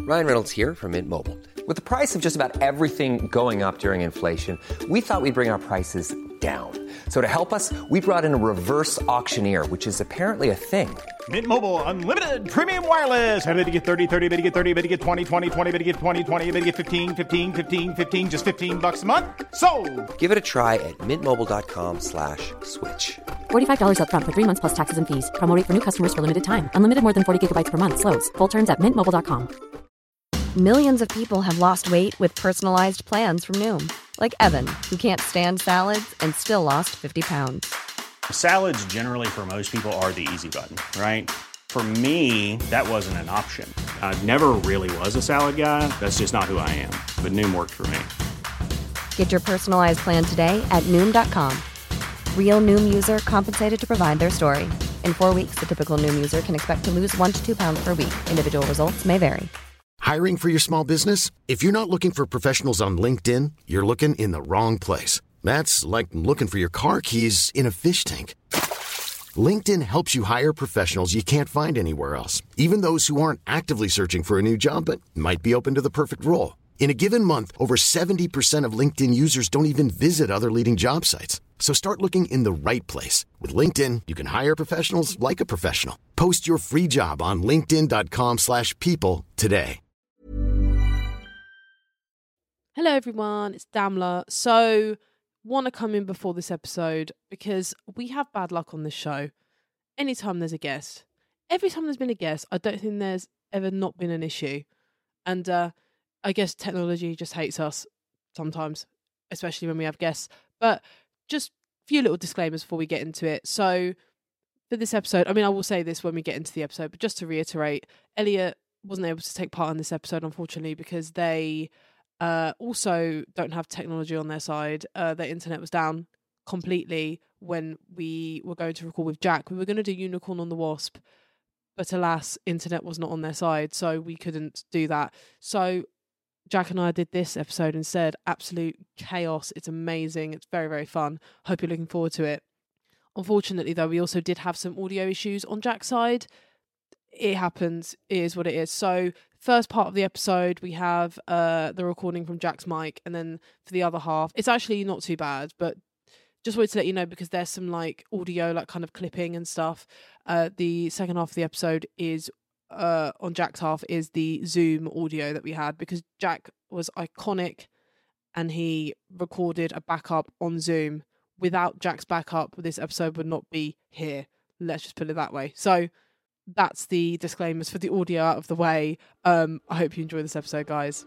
Ryan Reynolds here from Mint Mobile. With the price of just about everything going up during inflation, we thought we'd bring our prices down. So to help us, we brought in a reverse auctioneer, which is apparently a thing. Mint Mobile Unlimited Premium Wireless. How to get 30, 30, bit to get 30, bit to get 20, 20, 20, bit to get 20, 20, bit to get 15, 15, 15, 15, just $15 a month? Sold! Give it a try at mintmobile.com/switch. $45 up front for 3 months plus taxes and fees. Promo rate for new customers for limited time. Unlimited more than 40 gigabytes per month. Slows full terms at mintmobile.com. Millions of people have lost weight with personalized plans from Noom. Like Evan, who can't stand salads and still lost 50 pounds. Salads generally for most people are the easy button, right? For me, that wasn't an option. I never really was a salad guy. That's just not who I am. But Noom worked for me. Get your personalized plan today at Noom.com. Real Noom user compensated to provide their story. In 4 weeks, the typical Noom user can expect to lose 1 to 2 pounds per week. Individual results may vary. Hiring for your small business? If you're not looking for professionals on LinkedIn, you're looking in the wrong place. That's like looking for your car keys in a fish tank. LinkedIn helps you hire professionals you can't find anywhere else, even those who aren't actively searching for a new job but might be open to the perfect role. In a given month, over 70% of LinkedIn users don't even visit other leading job sites. So start looking in the right place. With LinkedIn, you can hire professionals like a professional. Post your free job on linkedin.com/people today. Hello everyone, it's Damla. So, want to come in before this episode because we have bad luck on this show. Anytime there's a guest, every time there's been a guest, I don't think there's ever not been an issue. And I guess technology just hates us sometimes, especially when we have guests. But just a few little disclaimers before we get into it. So, for this episode, I mean, I will say this when we get into the episode, but just to reiterate, Elliot wasn't able to take part in this episode, unfortunately, because they also don't have technology on their side. Their internet was down completely when we were going to record with Jack. We were going to do Unicorn on the Wasp, but alas, internet was not on their side, so we couldn't do that. So Jack and I did this episode instead. Absolute chaos. It's amazing. It's very, very fun. Hope you're looking forward to it. Unfortunately, though, we also did have some audio issues on Jack's side. It happens. It is what it is. So first part of the episode, we have the recording from Jack's mic, and then for the other half, it's actually not too bad, but just wanted to let you know because there's some like audio, like kind of clipping and stuff. The second half of the episode is on Jack's half is the Zoom audio that we had because Jack was iconic and he recorded a backup on Zoom. Without Jack's backup, this episode would not be here. Let's just put it that way. So that's the disclaimers for the audio out of the way. I hope you enjoy this episode, guys.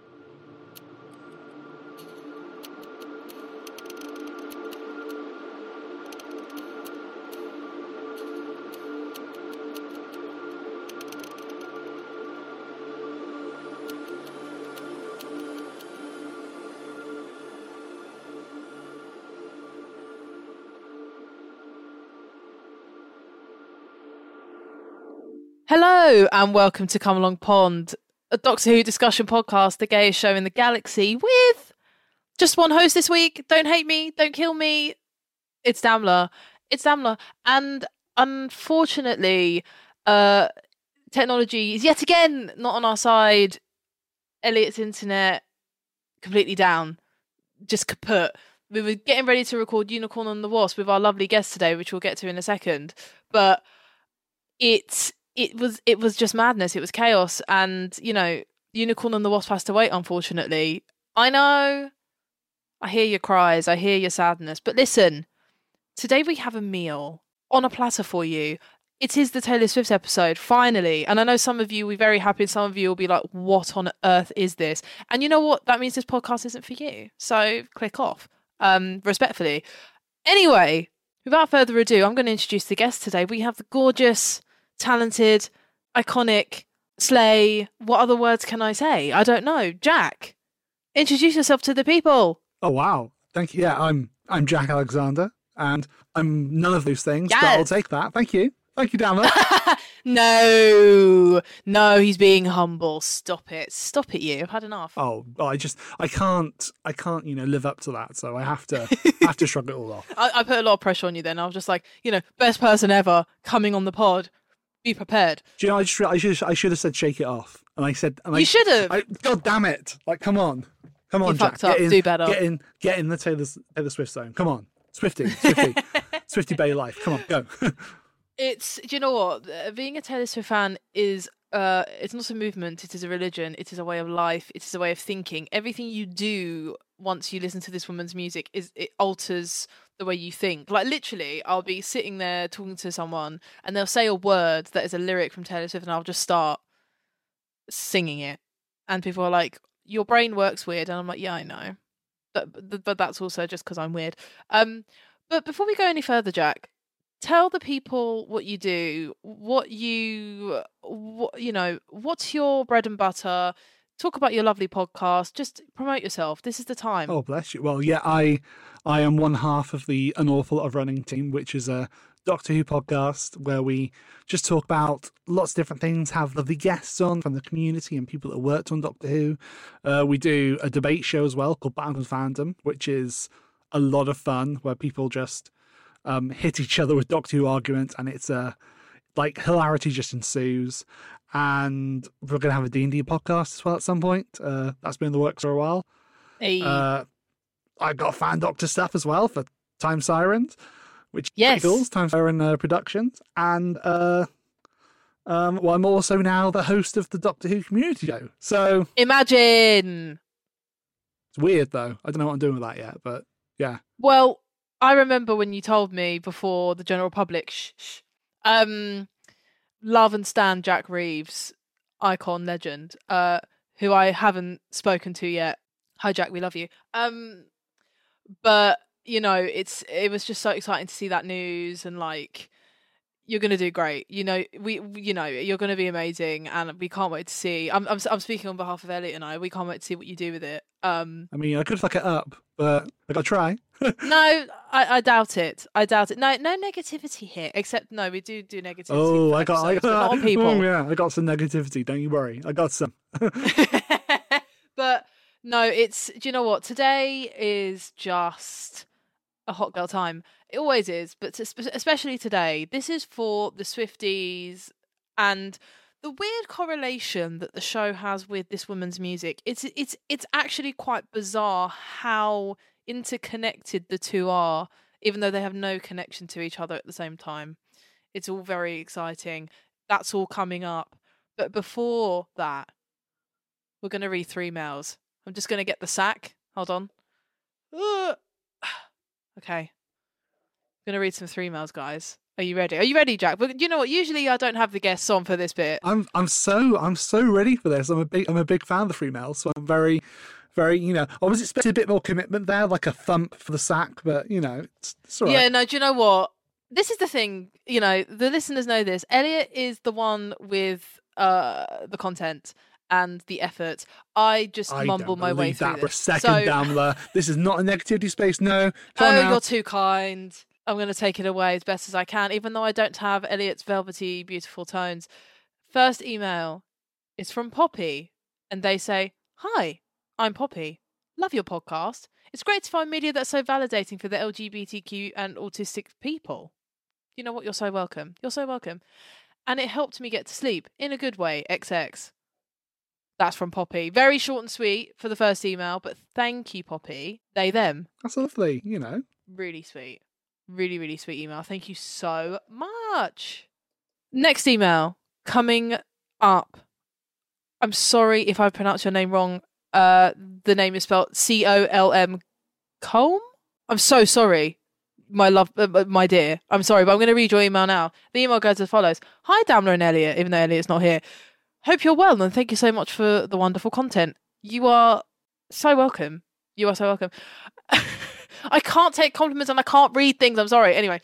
Hello and welcome to Come Along Pond, a Doctor Who discussion podcast, the gayest show in the galaxy, with just one host this week. Don't hate me, don't kill me. It's Damla. And unfortunately, technology is yet again not on our side. Elliot's internet completely down, just kaput. We were getting ready to record Unicorn on the Wasp with our lovely guest today, which we'll get to in a second, but it was just madness. It was chaos. And, you know, Unicorn and the Wasp has to wait, unfortunately. I know. I hear your cries. I hear your sadness. But listen, today we have a meal on a platter for you. It is the Taylor Swift episode, finally. And I know some of you will be very happy. Some of you will be like, what on earth is this? And you know what? That means this podcast isn't for you. So click off, respectfully. Anyway, without further ado, I'm going to introduce the guest today. We have the gorgeous, talented, iconic, slay, what other words can I say? I don't know. Jack, introduce yourself to the people. Oh, wow. Thank you. Yeah, I'm Jack Alexander, and I'm none of those things, yes, but I'll take that. Thank you. Thank you, Damla. No, he's being humble. Stop it, you. I've had enough. Oh, I can't, live up to that. So I have to shrug it all off. I put a lot of pressure on you then. I was just like, best person ever coming on the pod. be prepared. Do you know? I should have said shake it off, and I said, You should have. God damn it! Like, come on, You Jack, fucked up. Do better. Get in the Taylor Swift zone. Come on, Swifty, Swifty Bay life. Come on, go. Do you know what? Being a Taylor Swift fan is it's not a movement, it is a religion, it is a way of life, it is a way of thinking. Everything you do once you listen to this woman's music it alters the way you think. Like, literally, I'll be sitting there talking to someone and they'll say a word that is a lyric from Taylor Swift and I'll just start singing it. And people are like, your brain works weird. And I'm like, yeah, I know. But that's also just because I'm weird. But before we go any further, Jack, tell the people what you do, what's your bread and butter. Talk about your lovely podcast. Just promote yourself. This is the time. Oh, bless you. Well, yeah, I am one half of the An Awful Lot of Running team, which is a Doctor Who podcast where we just talk about lots of different things, have lovely guests on from the community and people that worked on Doctor Who. We do a debate show as well called Battle with Fandom, which is a lot of fun where people just hit each other with Doctor Who arguments, and it's like hilarity just ensues. And we're going to have a D&D podcast as well at some point. That's been in the works for a while. Hey. I got fan Doctor stuff as well for Time Sirens, which yes. is Time Siren Productions. And I'm also now the host of the Doctor Who community show. So imagine. It's weird though. I don't know what I'm doing with that yet, but yeah. Well, I remember when you told me before the general public, love and stan Jack Reeves, icon, legend, who I haven't spoken to yet. Hi, Jack, we love you. But you know, it was just so exciting to see that news, and like, you're gonna do great. You know, you're gonna be amazing, and we can't wait to see. I'm speaking on behalf of Elliot and I. We can't wait to see what you do with it. I mean, I could fuck it up, but I gotta try. No, I doubt it. No negativity here. Except no, we do negativity. Oh, I got not on people. Oh, yeah, I got some negativity. Don't you worry, I got some. But no, do you know what? Today is just a hot girl time. It always is, but especially today. This is for the Swifties, and the weird correlation that the show has with this woman's music. It's actually quite bizarre how interconnected the two are, even though they have no connection to each other at the same time. It's all very exciting. That's all coming up. But before that, we're going to read 3 mails. I'm just going to get the sack. Hold on. Okay. I'm going to read some 3 mails, guys. Are you ready? Are you ready, Jack? But you know what? Usually I don't have the guests on for this bit. I'm so ready for this. I'm a big fan of the 3 mails, so I'm very, very, I was expecting a bit more commitment there, like a thump for the sack, but it's all right. Yeah, no, do you know what? This is the thing, the listeners know this. Elliot is the one with the content and the effort. I just mumble my way through that for a this. second, Damla. This is not a negativity space, no. You're too kind. I'm going to take it away as best as I can, even though I don't have Elliot's velvety, beautiful tones. First email is from Poppy, and they say, "Hi, I'm Poppy. Love your podcast. It's great to find media that's so validating for the LGBTQ and autistic people. You know what? You're so welcome. You're so welcome. And it helped me get to sleep in a good way. XX." That's from Poppy. Very short and sweet for the first email, but thank you, Poppy. They, them. That's lovely, Really sweet. Really, really sweet email. Thank you so much. Next email coming up. I'm sorry if I pronounced your name wrong. The name is spelled Colm. Colm? I'm so sorry, my love, my dear. I'm sorry, but I'm going to read your email now. The email goes as follows. Hi, Damla and Elliot, even though Elliot's not here. Hope you're well, and thank you so much for the wonderful content. You are so welcome. You are so welcome. I can't take compliments and I can't read things. I'm sorry. Anyway,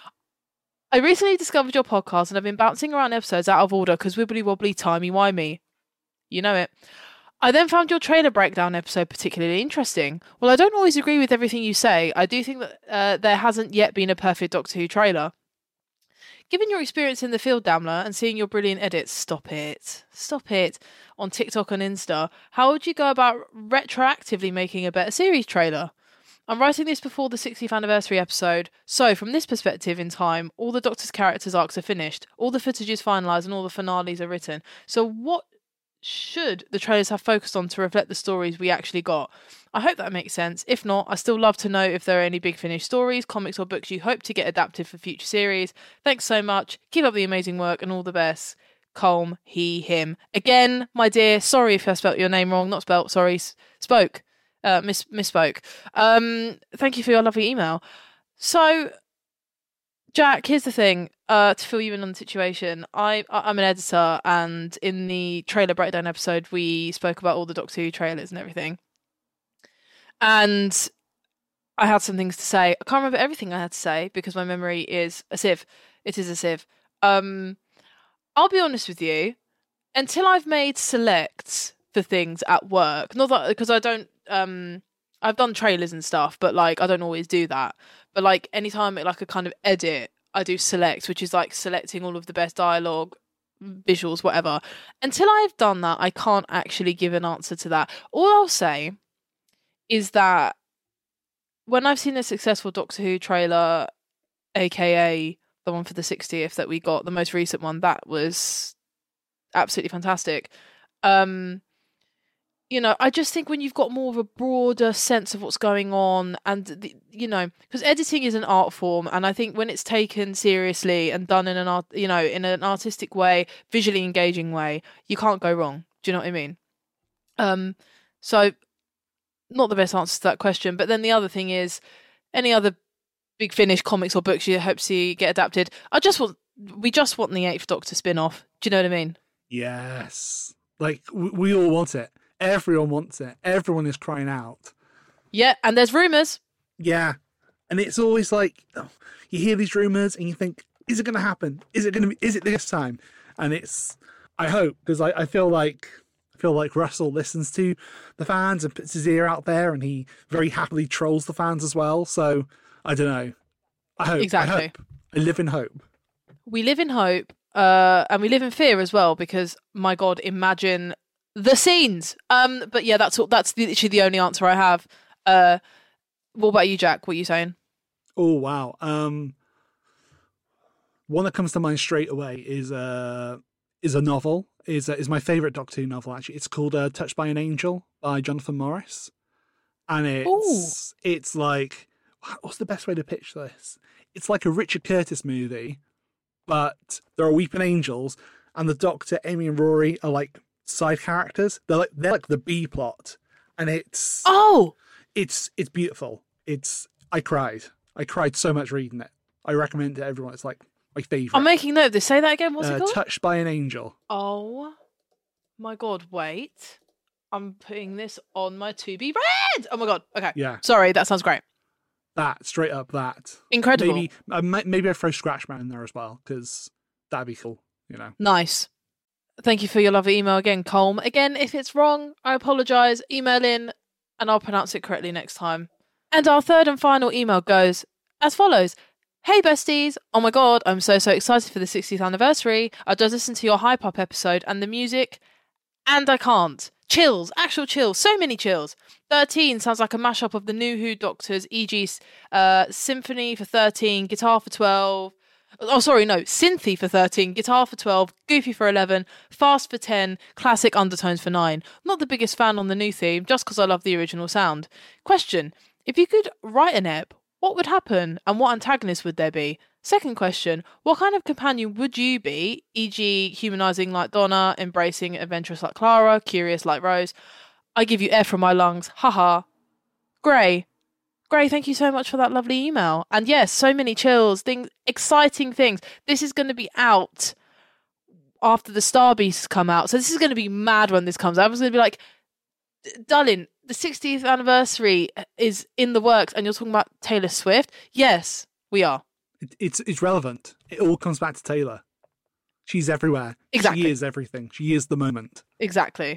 I recently discovered your podcast and I've been bouncing around episodes out of order because wibbly wobbly timey-wimey. You know it. I then found your trailer breakdown episode particularly interesting. While I don't always agree with everything you say, I do think that there hasn't yet been a perfect Doctor Who trailer. Given your experience in the field, Damla, and seeing your brilliant edits, stop it, on TikTok and Insta, how would you go about retroactively making a better series trailer? I'm writing this before the 60th anniversary episode, so from this perspective in time, all the Doctor's characters' arcs are finished, all the footage is finalised, and all the finales are written. So what should the trailers have focused on to reflect the stories we actually got? I hope that makes sense. If not, I still love to know if there are any Big Finish stories, comics or books you hope to get adapted for future series. Thanks so much. Keep up the amazing work and all the best. Colm, he, him. Again, my dear, sorry if I spelt your name wrong. Not spelt, sorry, spoke. Misspoke. Thank you for your lovely email. So, Jack, here's the thing. To fill you in on the situation, I'm an editor, and in the trailer breakdown episode, we spoke about all the Doctor Who trailers and everything. And I had some things to say. I can't remember everything I had to say because my memory is a sieve. It is a sieve. I'll be honest with you. Until I've made selects for things at work, not that because I don't. I've done trailers and stuff, but like I don't always do that. But like anytime like a kind of edit, I do select, which is like selecting all of the best dialogue, visuals, whatever. Until I've done that, I can't actually give an answer to that. All I'll say is that when I've seen a successful Doctor Who trailer, aka the one for the 60th that we got, the most recent one, that was absolutely fantastic. You know, I just think when you've got more of a broader sense of what's going on and, because editing is an art form, and I think when it's taken seriously and done in in an artistic way, visually engaging way, you can't go wrong. Do you know what I mean? So not the best answer to that question. But then the other thing is, any other Big Finish comics or books you hope to see get adapted, we just want the 8th Doctor spin-off. Do you know what I mean? Yes. Like, we all want it. Everyone wants it. Everyone is crying out. Yeah, and there's rumours. Yeah. And it's always like, you hear these rumours and you think, is it going to happen? Is it this time? And I hope, because I feel like Russell listens to the fans and puts his ear out there, and he very happily trolls the fans as well. So, I don't know. I hope. Exactly. I live in hope. We live in hope, and we live in fear as well, because, my God, imagine the scenes. But yeah, that's literally the only answer I have. What about you, Jack? What are you saying? Oh wow. One that comes to mind straight away is a novel. Is my favourite Doctor Who novel actually. It's called Touched by an Angel by Jonathan Morris, and it's like, what's the best way to pitch this? It's like a Richard Curtis movie, but there are weeping angels, and the Doctor, Amy, and Rory are like side characters. They're like the B plot, and it's beautiful. I cried so much reading it. I recommend it to everyone. It's like my favourite. I'm making note of this. Say that again. What's it called? Touched by an Angel. Oh my God! Wait, I'm putting this on my to be read. Oh my God. Okay. Yeah. Sorry, that sounds great. That straight up. That incredible. Maybe I throw Scratchman in there as well, because that'd be cool. Nice. Thank you for your lovely email again, Colm. Again, if it's wrong, I apologise. Email in and I'll pronounce it correctly next time. And our third and final email goes as follows. Hey besties, oh my God, I'm so excited for the 60th anniversary. I just listened to your Hype Up episode and the music, and I can't. Chills, actual chills, so many chills. 13 sounds like a mashup of the new Who Doctors, e.g. Symphony for 13, Guitar for 12. Oh, sorry, no. Synthy for 13, Guitar for 12, Goofy for 11, Fast for 10, Classic Undertones for 9. Not the biggest fan on the new theme, just because I love the original sound. Question. If you could write an ep, what would happen and what antagonist would there be? Second question. What kind of companion would you be, e.g. humanising like Donna, embracing adventurous like Clara, curious like Rose? I give you air from my lungs. Haha. Gray, thank you so much for that lovely email. And yes, so many chills, things, exciting things. This is going to be out after the Star Beasts come out. So this is going to be mad when this comes out. I was going to be like, darling, the 60th anniversary is in the works and you're talking about Taylor Swift? Yes, we are. It's relevant. It all comes back to Taylor. She's everywhere. Exactly. She is everything. She is the moment. Exactly.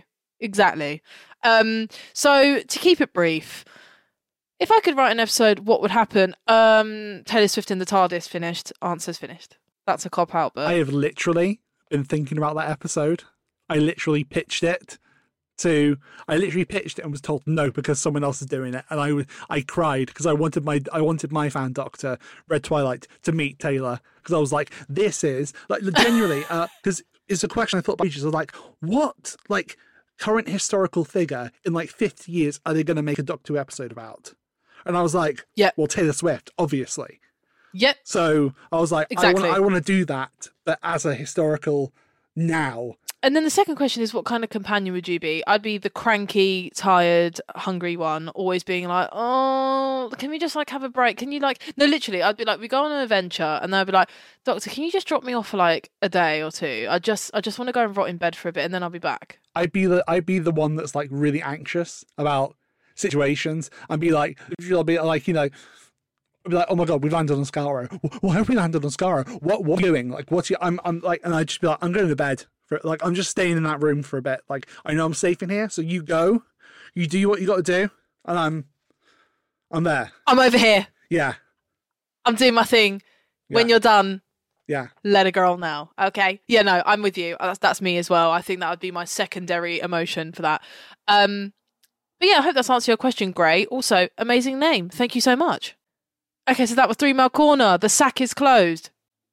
So to keep it brief, if I could write an episode, what would happen? Taylor Swift in the TARDIS finished. Answer's finished. That's a cop-out, but... I have literally been thinking about that episode. I literally pitched it to I literally pitched it and was told no because someone else is doing it, and I cried because I wanted my fan doctor Red Twilight to meet Taylor, because I was like, this is like genuinely because it's a question I thought about ages. I was like, what like current historical figure in like 50 years are they going to make a Doctor Who episode about? And I was like, yeah, well, Taylor Swift, obviously. Yep. So I was like, exactly. I want to do that, but as a historical now. And then the second question is, what kind of companion would you be? I'd be the cranky, tired, hungry one, always being like, oh, can we just like have a break? Can you like, no, literally, I'd be like, we go on an adventure, and they'd be like, Doctor, can you just drop me off for like a day or two? I just want to go and rot in bed for a bit, and then I'll be back. I'd be the one that's like really anxious about situations, and be like, I'll be like, you know, I'd be like, oh my god, we've landed on Skaro. Why have we landed on Skaro? What are you doing? Like, I'm like, and I'd just be like, I'm going to bed. Like, I'm just staying in that room for a bit. Like, I know I'm safe in here, so you go, you do what you got to do, and I'm there. I'm over here. Yeah. I'm doing my thing. Yeah. When you're done, yeah, let a girl know. Okay. Yeah, no, I'm with you. That's me as well. I think that would be my secondary emotion for that. But yeah, I hope that's answered your question. Great. Also, amazing name. Thank you so much. Okay, so that was 3 Mile Corner. The sack is closed.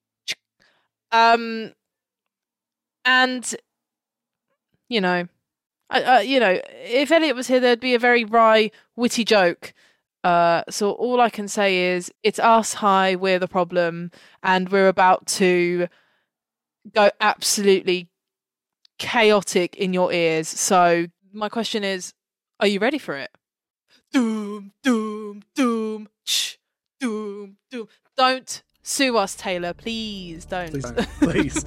And, you know, if Elliot was here, there'd be a very wry, witty joke. So all I can say is, it's us, hi, we're the problem, and we're about to go absolutely chaotic in your ears. So my question is, are you ready for it? Doom, doom, doom, shh, doom, doom. Don't sue us, Taylor. Please don't. Please don't. Please.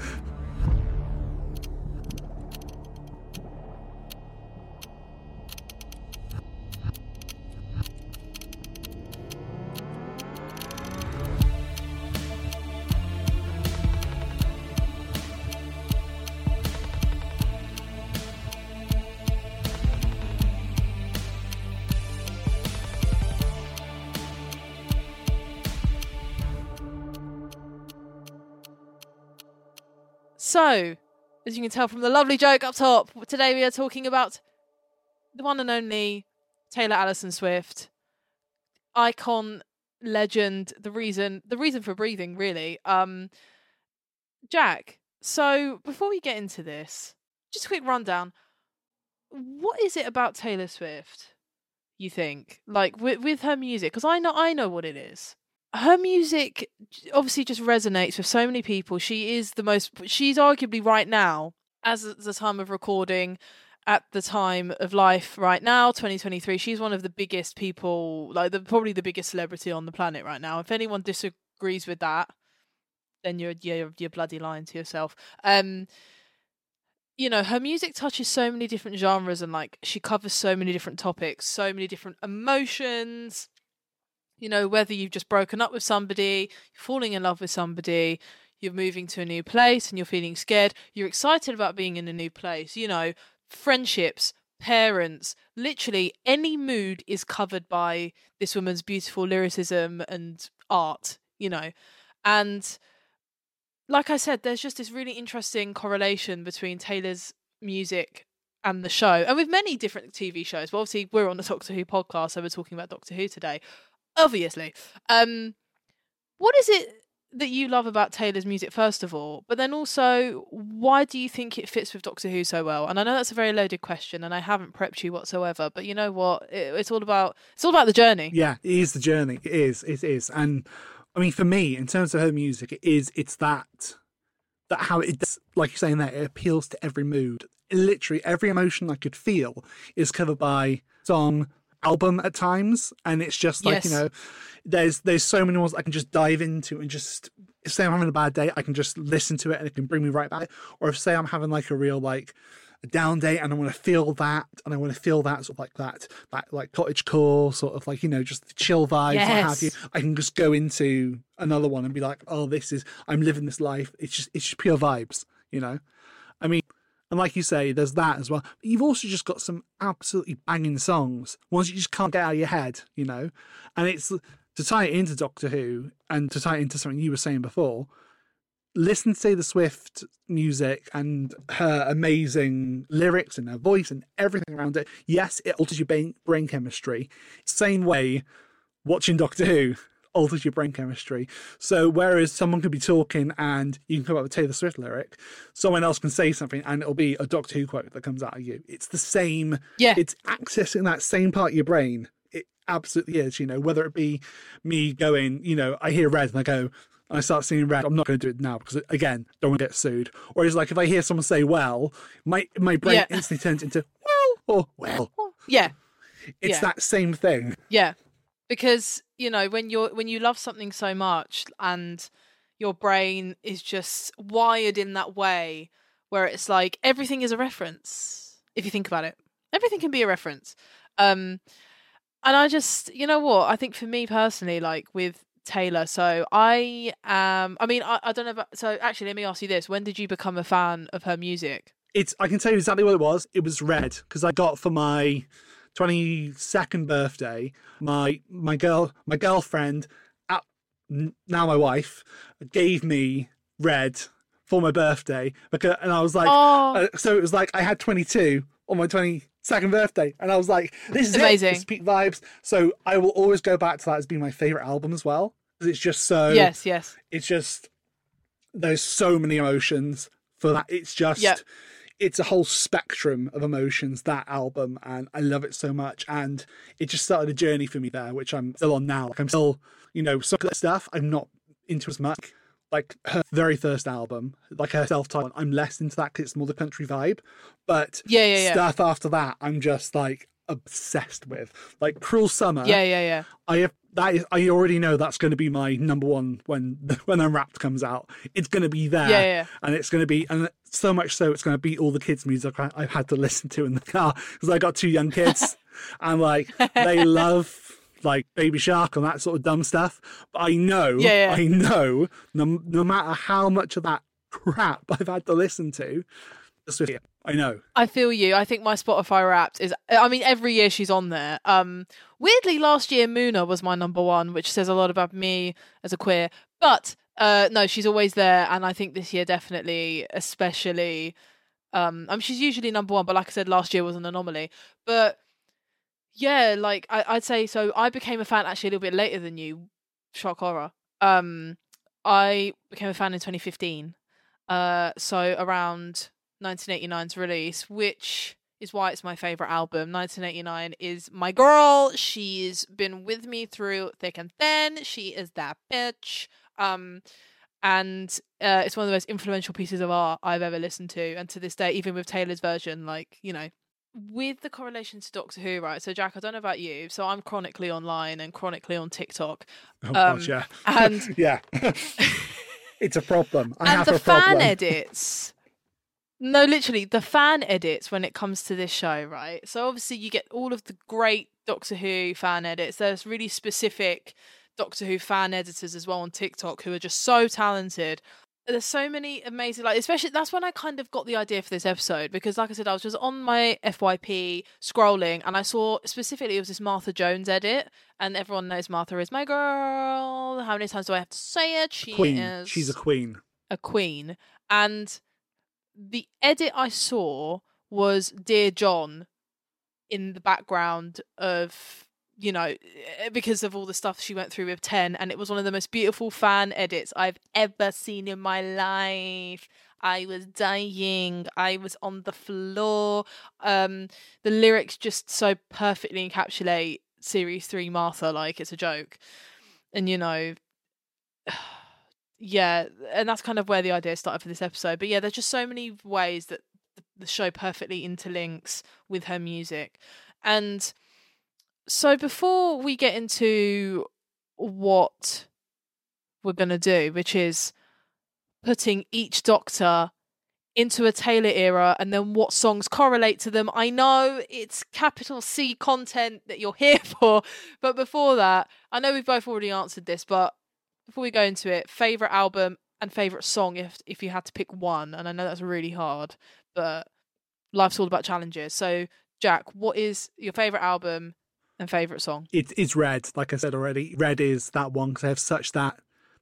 So, as you can tell from the lovely joke up top, today we are talking about the one and only Taylor Allison Swift, icon, legend, the reason for breathing, really. Jack, so before we get into this, just a quick rundown. What is it about Taylor Swift, you think, like with her music? Because I know what it is. Her music obviously just resonates with so many people. She's arguably right now, as the time of recording, at the time of life right now, 2023, she's one of the biggest people, like probably the biggest celebrity on the planet right now. If anyone disagrees with that, then you're bloody lying to yourself. You know, her music touches so many different genres, and like she covers so many different topics, so many different emotions. You know, whether you've just broken up with somebody, you're falling in love with somebody, you're moving to a new place and you're feeling scared, you're excited about being in a new place, you know, friendships, parents, literally any mood is covered by this woman's beautiful lyricism and art, you know. And like I said, there's just this really interesting correlation between Taylor's music and the show, and with many different TV shows. Well, obviously, we're on the Doctor Who podcast, so we're talking about Doctor Who today. Obviously. What is it that you love about Taylor's music, first of all? But then also, why do you think it fits with Doctor Who so well? And I know that's a very loaded question, and I haven't prepped you whatsoever, but you know what? It's all about the journey. Yeah, it is the journey. It is. And I mean, for me, in terms of her music, it's that how it does, like you're saying there, it appeals to every mood. Literally every emotion I could feel is covered by song, album at times, and it's just like, yes, you know, there's so many ones I can just dive into, and just, if say I'm having a bad day, I can just listen to it and it can bring me right back. Or if say I'm having like a real like a down day and I want to feel that, and I want to feel that sort of like that like cottagecore sort of like, you know, just the chill vibes, yes, what have you, I can just go into another one and be like, oh, I'm living this life. It's just pure vibes, you know. I mean, and like you say, there's that as well. But you've also just got some absolutely banging songs, ones you just can't get out of your head, you know. And it's, to tie it into Doctor Who, and to tie it into something you were saying before, listen to Taylor Swift music and her amazing lyrics and her voice and everything around it, yes, it alters your brain chemistry. Same way watching Doctor Who alters your brain chemistry. So whereas someone could be talking and you can come up with a Taylor Swift lyric, someone else can say something and it'll be a Doctor Who quote that comes out of you. It's the same. Yeah. It's accessing that same part of your brain. It absolutely is, whether it be me going, I hear Red and I go, and I start singing Red, I'm not going to do it now because, again, don't want to get sued. Or it's like if I hear someone say well, my brain instantly turns into well or well. Yeah. It's that same thing. Yeah. Because, when you love something so much and your brain is just wired in that way where it's like everything is a reference, if you think about it. Everything can be a reference. And I just, I think for me personally, like with Taylor, so I don't know about, so actually let me ask you this, when did you become a fan of her music? I can tell you exactly what it was Red, because I got for my 22nd birthday, my girlfriend, now my wife, gave me Red for my birthday, and I was like, so it was like I had 22 on my 22nd birthday, and I was like, this is amazing. It's peak vibes. So I will always go back to that as being my favorite album as well, because it's just so yes, it's just, there's so many emotions for that. It's just it's a whole spectrum of emotions, that album, and I love it so much. And it just started a journey for me there, which I'm still on now. Like I'm still, some of that stuff I'm not into as much. Like her very first album, like her self-titled, I'm less into that because it's more the country vibe. But stuff after that, I'm just like obsessed with. Like Cruel Summer. Yeah. I already know that's going to be my number one when Unwrapped comes out. It's going to be there. Yeah. And it's going to be, and so much so, it's going to beat all the kids' music I've had to listen to in the car because I got 2 young kids and like they love like Baby Shark and that sort of dumb stuff. But I know, no matter how much of that crap I've had to listen to, I know. I feel you. I think my Spotify Wrapped is, every year she's on there. Weirdly, last year Muna was my number one, which says a lot about me as a queer. But no, she's always there. And I think this year definitely, especially, she's usually number one, but like I said, last year was an anomaly. But yeah, like I'd say, so I became a fan actually a little bit later than you, shock horror. I became a fan in 2015. So around 1989's release, which is why it's my favourite album. 1989 is my girl. She's been with me through thick and thin. She is that bitch. And it's one of the most influential pieces of art I've ever listened to. And to this day, even with Taylor's version, like, with the correlation to Doctor Who, right? So, Jack, I don't know about you. So I'm chronically online and chronically on TikTok. Oh, gosh, yeah. And yeah. It's a problem. I and have the a problem. fan edits. No, literally, the fan edits when it comes to this show, right? So obviously you get all of the great Doctor Who fan edits. There's really specific Doctor Who fan editors as well on TikTok who are just so talented. There's so many amazing, like, especially that's when I kind of got the idea for this episode, because like I said, I was just on my FYP scrolling and I saw specifically it was this Martha Jones edit, and everyone knows Martha is my girl. How many times do I have to say it? She's a queen. A queen. And the edit I saw was Dear John in the background of, because of all the stuff she went through with 10, and it was one of the most beautiful fan edits I've ever seen in my life. I was dying. I was on the floor. The lyrics just so perfectly encapsulate Series 3 Martha, like it's a joke. And, yeah, and that's kind of where the idea started for this episode. But yeah, there's just so many ways that the show perfectly interlinks with her music. And so before we get into what we're going to do, which is putting each Doctor into a Taylor era and then what songs correlate to them, I know it's capital C content that you're here for. But before that, I know we've both already answered this, but before we go into it, favourite album and favourite song if you had to pick one. And I know that's really hard, but life's all about challenges. So, Jack, what is your favourite album and favourite song? It's Red, like I said already. Red is that one because I have such that connection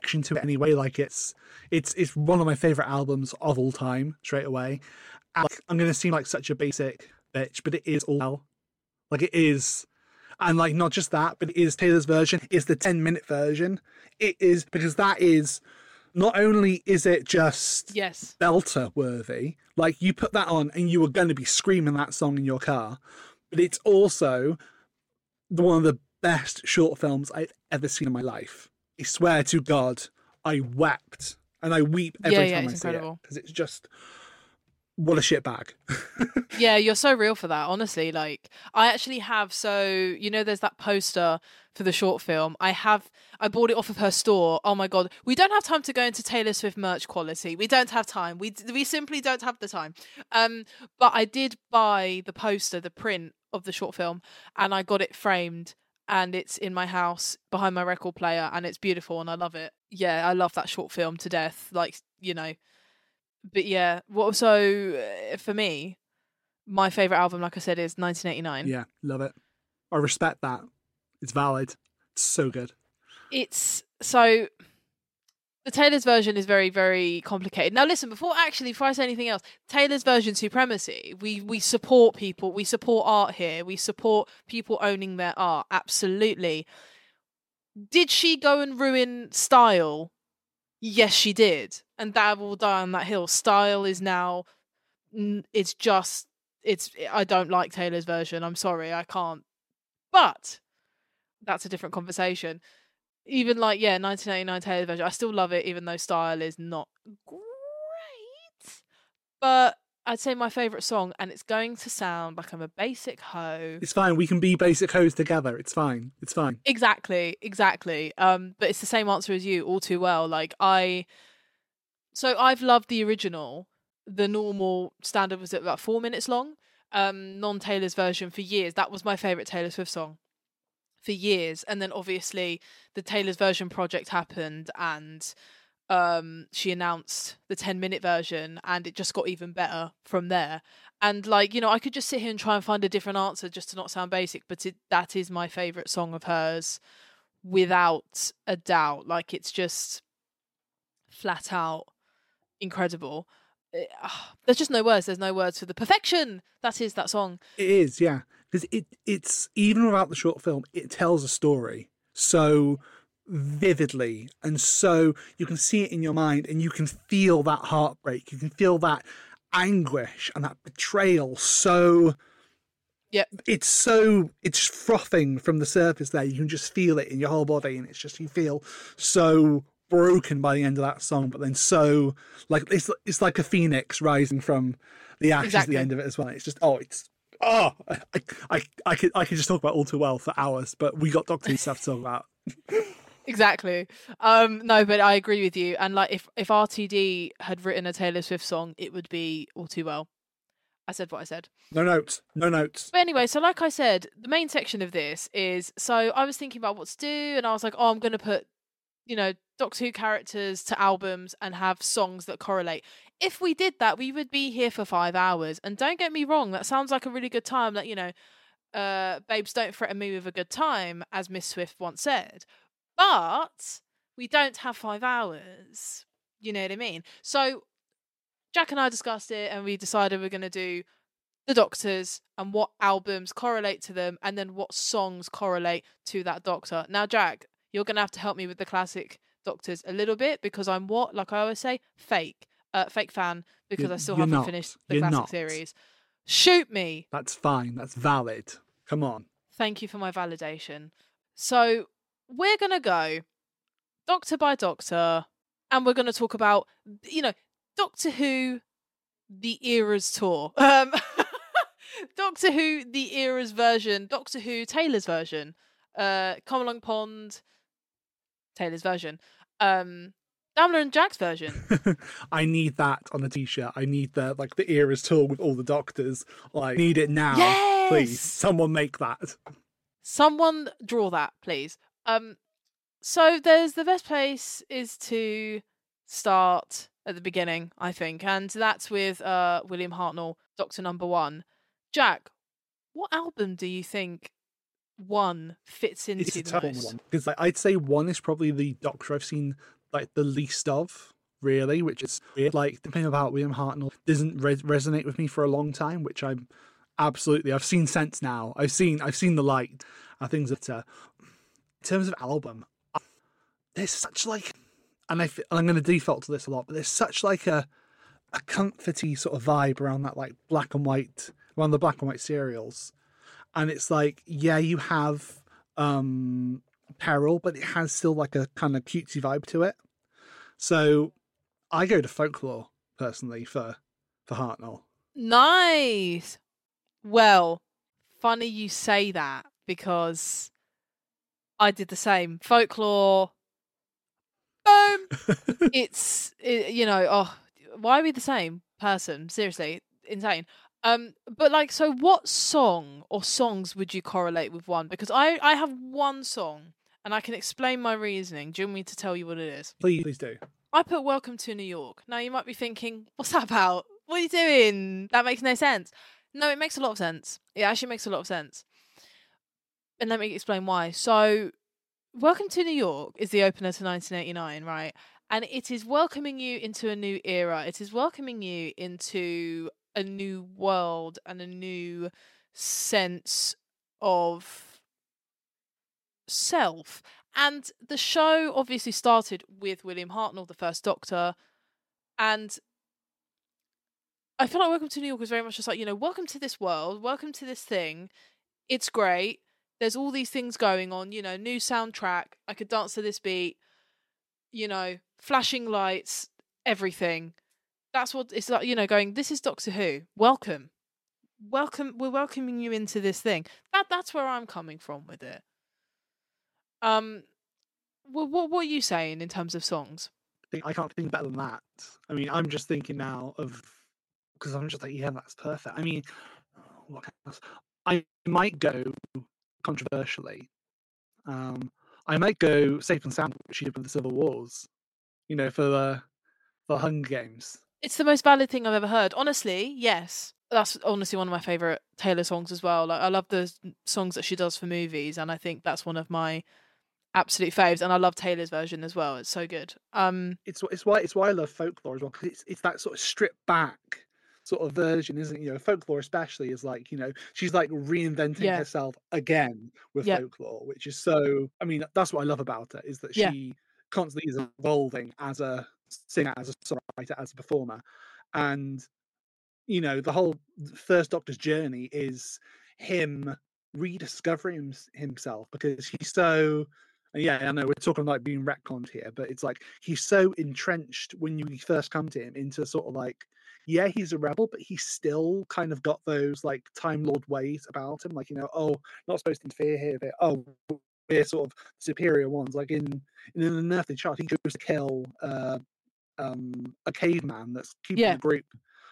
connection to it anyway. Like it's one of my favorite albums of all time, straight away. And, like, I'm gonna seem like such a basic bitch, but it is all well. Like it is. And like not just that, but it is Taylor's version. It's the 10-minute version. It is, because that is, not only is it just belter worthy, like you put that on and you were going to be screaming that song in your car, but it's also one of the best short films I've ever seen in my life. I swear to God, I wept, and I weep every time I see it, because it's just, what a shit bag. Yeah, you're so real for that, honestly. Like, I actually have, there's that poster for the short film. I bought it off of her store. Oh my God. We don't have time to go into Taylor Swift merch quality. We don't have time. We simply don't have the time. But I did buy the poster, the print of the short film, and I got it framed, and it's in my house behind my record player, and it's beautiful, and I love it. Yeah, I love that short film to death. Like, But yeah, for me, my favourite album, like I said, is 1989. Yeah, love it. I respect that. It's valid. It's so good. The Taylor's version is very, very complicated. Now listen, before I say anything else, Taylor's version supremacy, we support people, we support art here, we support people owning their art, absolutely. Did she go and ruin style? Yes, she did. And that will die on that hill. Style is now, I don't like Taylor's version. I'm sorry, I can't. But that's a different conversation. Even 1989 Taylor's version, I still love it, even though style is not great. But I'd say my favourite song, and it's going to sound like I'm a basic hoe. It's fine. We can be basic hoes together. It's fine. It's fine. Exactly. But it's the same answer as you, all too well. So I've loved the original. The normal standard was about 4 minutes long. Non-Taylor's version for years. That was my favourite Taylor Swift song for years. And then obviously the Taylor's version project happened, and she announced the 10-minute version, and it just got even better from there. And I could just sit here and try and find a different answer just to not sound basic, but that is my favourite song of hers without a doubt. Like, it's just flat out incredible. There's just no words. There's no words for the perfection that is that song. It is, yeah. Because it's even without the short film, it tells a story so vividly, and so you can see it in your mind, and you can feel that heartbreak, you can feel that anguish and that betrayal. So yeah, it's frothing from the surface there. You can just feel it in your whole body, and it's just, you feel so broken by the end of that song, but then so it's like a phoenix rising from the ashes at the end of it as well. It's just I could just talk about All Too Well for hours, but we got Doctor Who stuff to talk about. Exactly. No, but I agree with you. And if RTD had written a Taylor Swift song, it would be All Too Well. I said what I said. No notes. But anyway, so like I said, the main section of this is, so I was thinking about what to do, and I was like, I'm going to put, Doctor Who characters to albums and have songs that correlate. If we did that, we would be here for 5 hours. And don't get me wrong, that sounds like a really good time. Babes, don't threaten me with a good time, as Miss Swift once said. But we don't have 5 hours. You know what I mean? So Jack and I discussed it, and we decided we're going to do the Doctors and what albums correlate to them, and then what songs correlate to that Doctor. Now, Jack, you're going to have to help me with the classic Doctors a little bit, because I'm like I always say, fake fan, because I still haven't finished the classic series. Shoot me. That's fine. That's valid. Come on. Thank you for my validation. So we're going to go Doctor by Doctor, and we're going to talk about, Doctor Who, the Eras tour. Doctor Who, the Eras version. Doctor Who, Taylor's version. Come Along Pond, Taylor's version. Damler and Jack's version. I need that on a t-shirt. I need the Eras tour with all the Doctors. Need it now. Yes! Please, someone make that. Someone draw that, please. So the best place is to start at the beginning, I think, and that's with William Hartnell, Doctor Number 1. Jack, what album do you think 1 fits into it's a the tough most? one, because I'd say 1 is probably the Doctor I've seen like the least of, really, which is weird. Like the thing about William Hartnell doesn't resonate with me for a long time, which I'm absolutely. I've seen Sense now. I've seen the light. Things that in terms of album, there's such like, and I'm going to default to this a lot, but there's such like a comforty sort of vibe around that like black and white, around the black and white serials, and it's like, yeah, you have Peril, but it has still like a kind of cutesy vibe to it. So I go to Folklore personally for Hartnell. Nice. Well, funny you say that, because I did the same. Folklore. Boom. Why are we the same person? Seriously, insane. But like, so what song or songs would you correlate with one? Because I have one song and I can explain my reasoning. Do you want me to tell you what it is? Please do. I put Welcome to New York. Now you might be thinking, what's that about? What are you doing? That makes no sense. No, it makes a lot of sense. It actually makes a lot of sense. And let me explain why. So, Welcome to New York is the opener to 1989, right? And it is welcoming you into a new era. It is welcoming you into a new world and a new sense of self. And the show obviously started with William Hartnell, the first Doctor. And I feel like Welcome to New York was very much just like, welcome to this world, welcome to this thing. It's great. There's all these things going on, new soundtrack. I could dance to this beat, flashing lights, everything. That's what it's like, going, this is Doctor Who. Welcome. We're welcoming you into this thing. That's where I'm coming from with it. What are you saying in terms of songs? I can't think better than that. I mean, I'm just thinking now of, because I'm just like, yeah, that's perfect. I mean, what else? I might go controversially. I might go Safe and Sound, which she did with the Civil Wars. For the Hunger Games. It's the most valid thing I've ever heard. Honestly, yes. That's honestly one of my favourite Taylor songs as well. Like, I love the songs that she does for movies, and I think that's one of my absolute faves. And I love Taylor's version as well. It's so good. It's why I love Folklore as well, because it's that sort of stripped back sort of version, isn't it? Folklore especially is like, she's like reinventing herself again with Folklore, which is so, I mean, that's what I love about it, is that she constantly is evolving as a singer, as a songwriter, as a performer. And the whole first Doctor's journey is him rediscovering himself, because he's so, yeah, I know we're talking like being retconned here, but it's like he's so entrenched when you first come to him into sort of like, yeah, he's a rebel, but he's still kind of got those like Time Lord ways about him, like, not supposed to interfere here, but we're sort of superior ones. Like in an Unearthly Child, he goes to kill a caveman that's keeping the group.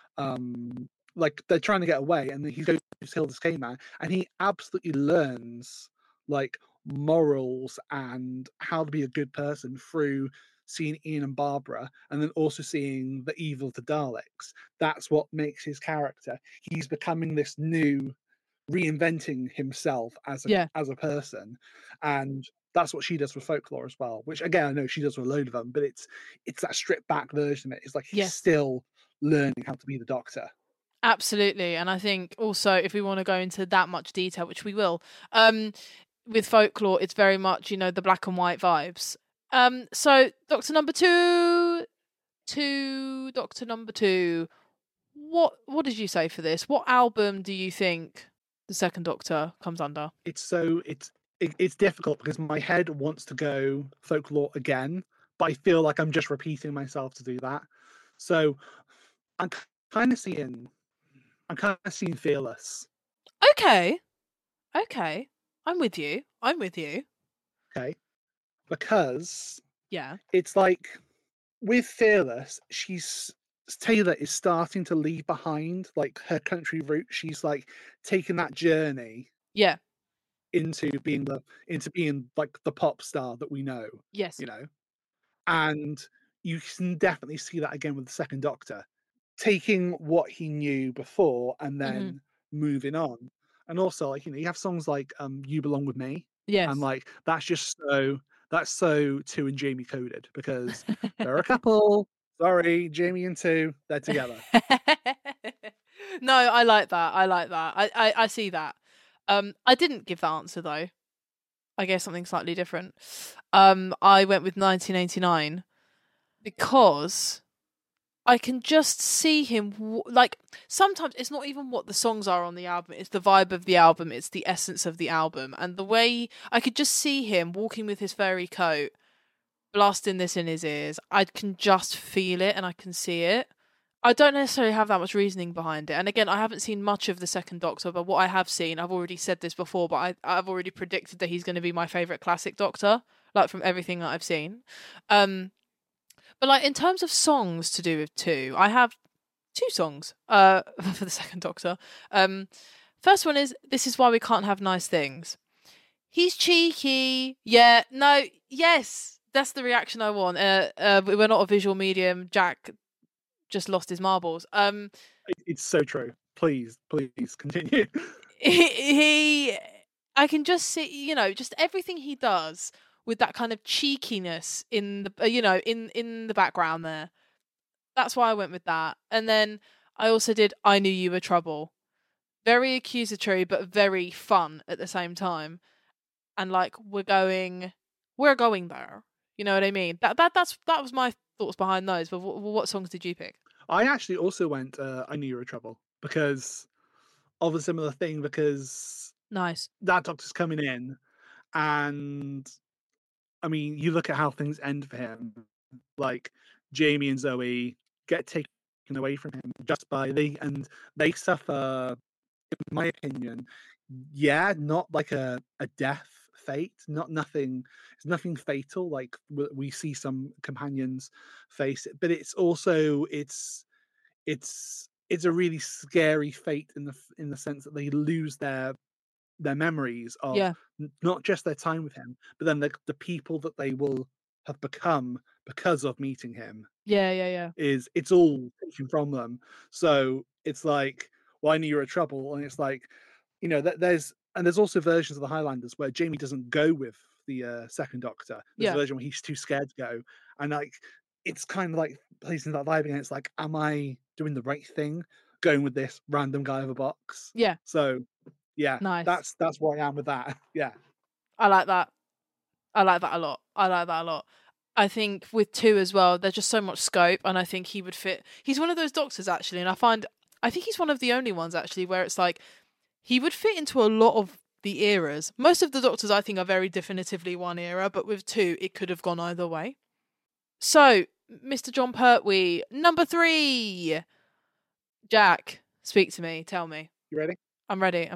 Like they're trying to get away, and he goes to kill this caveman, and he absolutely learns like morals and how to be a good person through seeing Ian and Barbara, and then also seeing the evil of the Daleks. That's what makes his character. He's becoming this new, reinventing himself as a person, and that's what she does with Folklore as well. Which again, I know she does with a load of them, but it's that stripped back version of it. It's like he's still learning how to be the Doctor. Absolutely. And I think also, if we want to go into that much detail, which we will, with Folklore, it's very much, the black and white vibes. So Doctor Number 2, Doctor Number 2. What did you say for this? What album do you think the second Doctor comes under? It's difficult, because my head wants to go Folklore again, but I feel like I'm just repeating myself to do that. So I'm kind of seeing Fearless. Okay. I'm with you. Okay. Because yeah, it's like with Fearless, Taylor is starting to leave behind like her country route. She's like taking that journey into being like the pop star that we know. Yes. And you can definitely see that again with the second Doctor, taking what he knew before and then moving on. And also, like, you have songs like You Belong With Me. Yes. And like that's just so that's so 2 and Jamie coded, because they're a couple. Sorry, Jamie and 2, they're together. No, I like that. I like that. I see that. I didn't give the answer though. I gave something slightly different. I went with 1989 because I can just see him like sometimes it's not even what the songs are on the album, it's the vibe of the album, it's the essence of the album, and the way I could just see him walking with his furry coat, blasting this in his ears. I can just feel it and I can see it. I don't necessarily have that much reasoning behind it. And again, I haven't seen much of the second Doctor, but what I have seen, I've already said this before, but I've already predicted that he's going to be my favourite classic Doctor, like from everything that I've seen. But like in terms of songs to do with 2, I have 2 songs for the second Doctor. First one is This Is Why We Can't Have Nice Things. He's cheeky. Yeah, no, yes, that's the reaction I want. We're not a visual medium. Jack just lost his marbles. It's so true. Please continue. I can just see, just everything he does with that kind of cheekiness in the, in the background there. That's why I went with that. And then I also did I Knew You Were Trouble. Very accusatory, but very fun at the same time. And like, we're going there. You know what I mean? That was my thoughts behind those. But what songs did you pick? I actually also went I Knew You Were Trouble because of a similar thing, because Nice. that Doctor's coming in, and I mean, you look at how things end for him. Like, Jamie and Zoe get taken away from him just by and they suffer, in my opinion, not like a death fate, it's nothing fatal like we see some companions face it, but it's also it's a really scary fate in the sense that they lose their memories of not just their time with him, but then the people that they will have become because of meeting him. It's all taken from them. So it's like, well, I Knew You Were Trouble, and it's like, there's also versions of the Highlanders where Jamie doesn't go with the second Doctor. There's a version where he's too scared to go, and like it's kind of like placing that vibe again. It's like, am I doing the right thing going with this random guy of a box? Yeah. So yeah, nice. That's where I am with that. Yeah, I like that. I like that a lot. I think with 2 as well, there's just so much scope, and I think he would fit. He's one of those Doctors actually, and I think he's one of the only ones actually where it's like he would fit into a lot of the eras. Most of the Doctors I think are very definitively one era, but with 2 it could have gone either way. So, Mr. Jon Pertwee, number 3. Jack, speak to me. Tell me. You ready? I'm ready.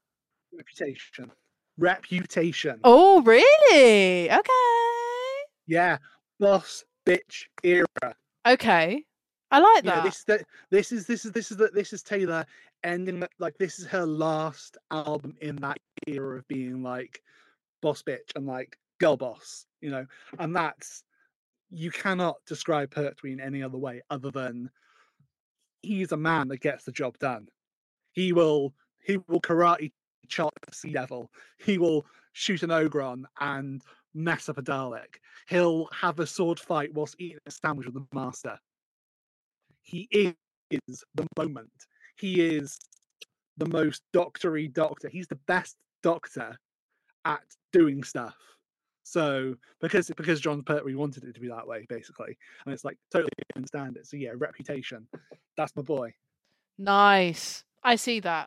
Reputation. Oh, really? Okay. Yeah, boss bitch era. Okay, I like that. This is Taylor ending, like, this is her last album in that era of being like boss bitch and like girl boss, and that's, you cannot describe Pertwee in any other way other than he's a man that gets the job done. He will karate chop a Sea Devil. He will shoot an Ogron and mess up a Dalek. He'll have a sword fight whilst eating a sandwich with the Master. He is the moment. He is the most doctor-y Doctor. He's the best Doctor at doing stuff. So because Jon Pertwee wanted it to be that way, basically, and it's like totally understand it. So yeah, Reputation. That's my boy. Nice. I see that.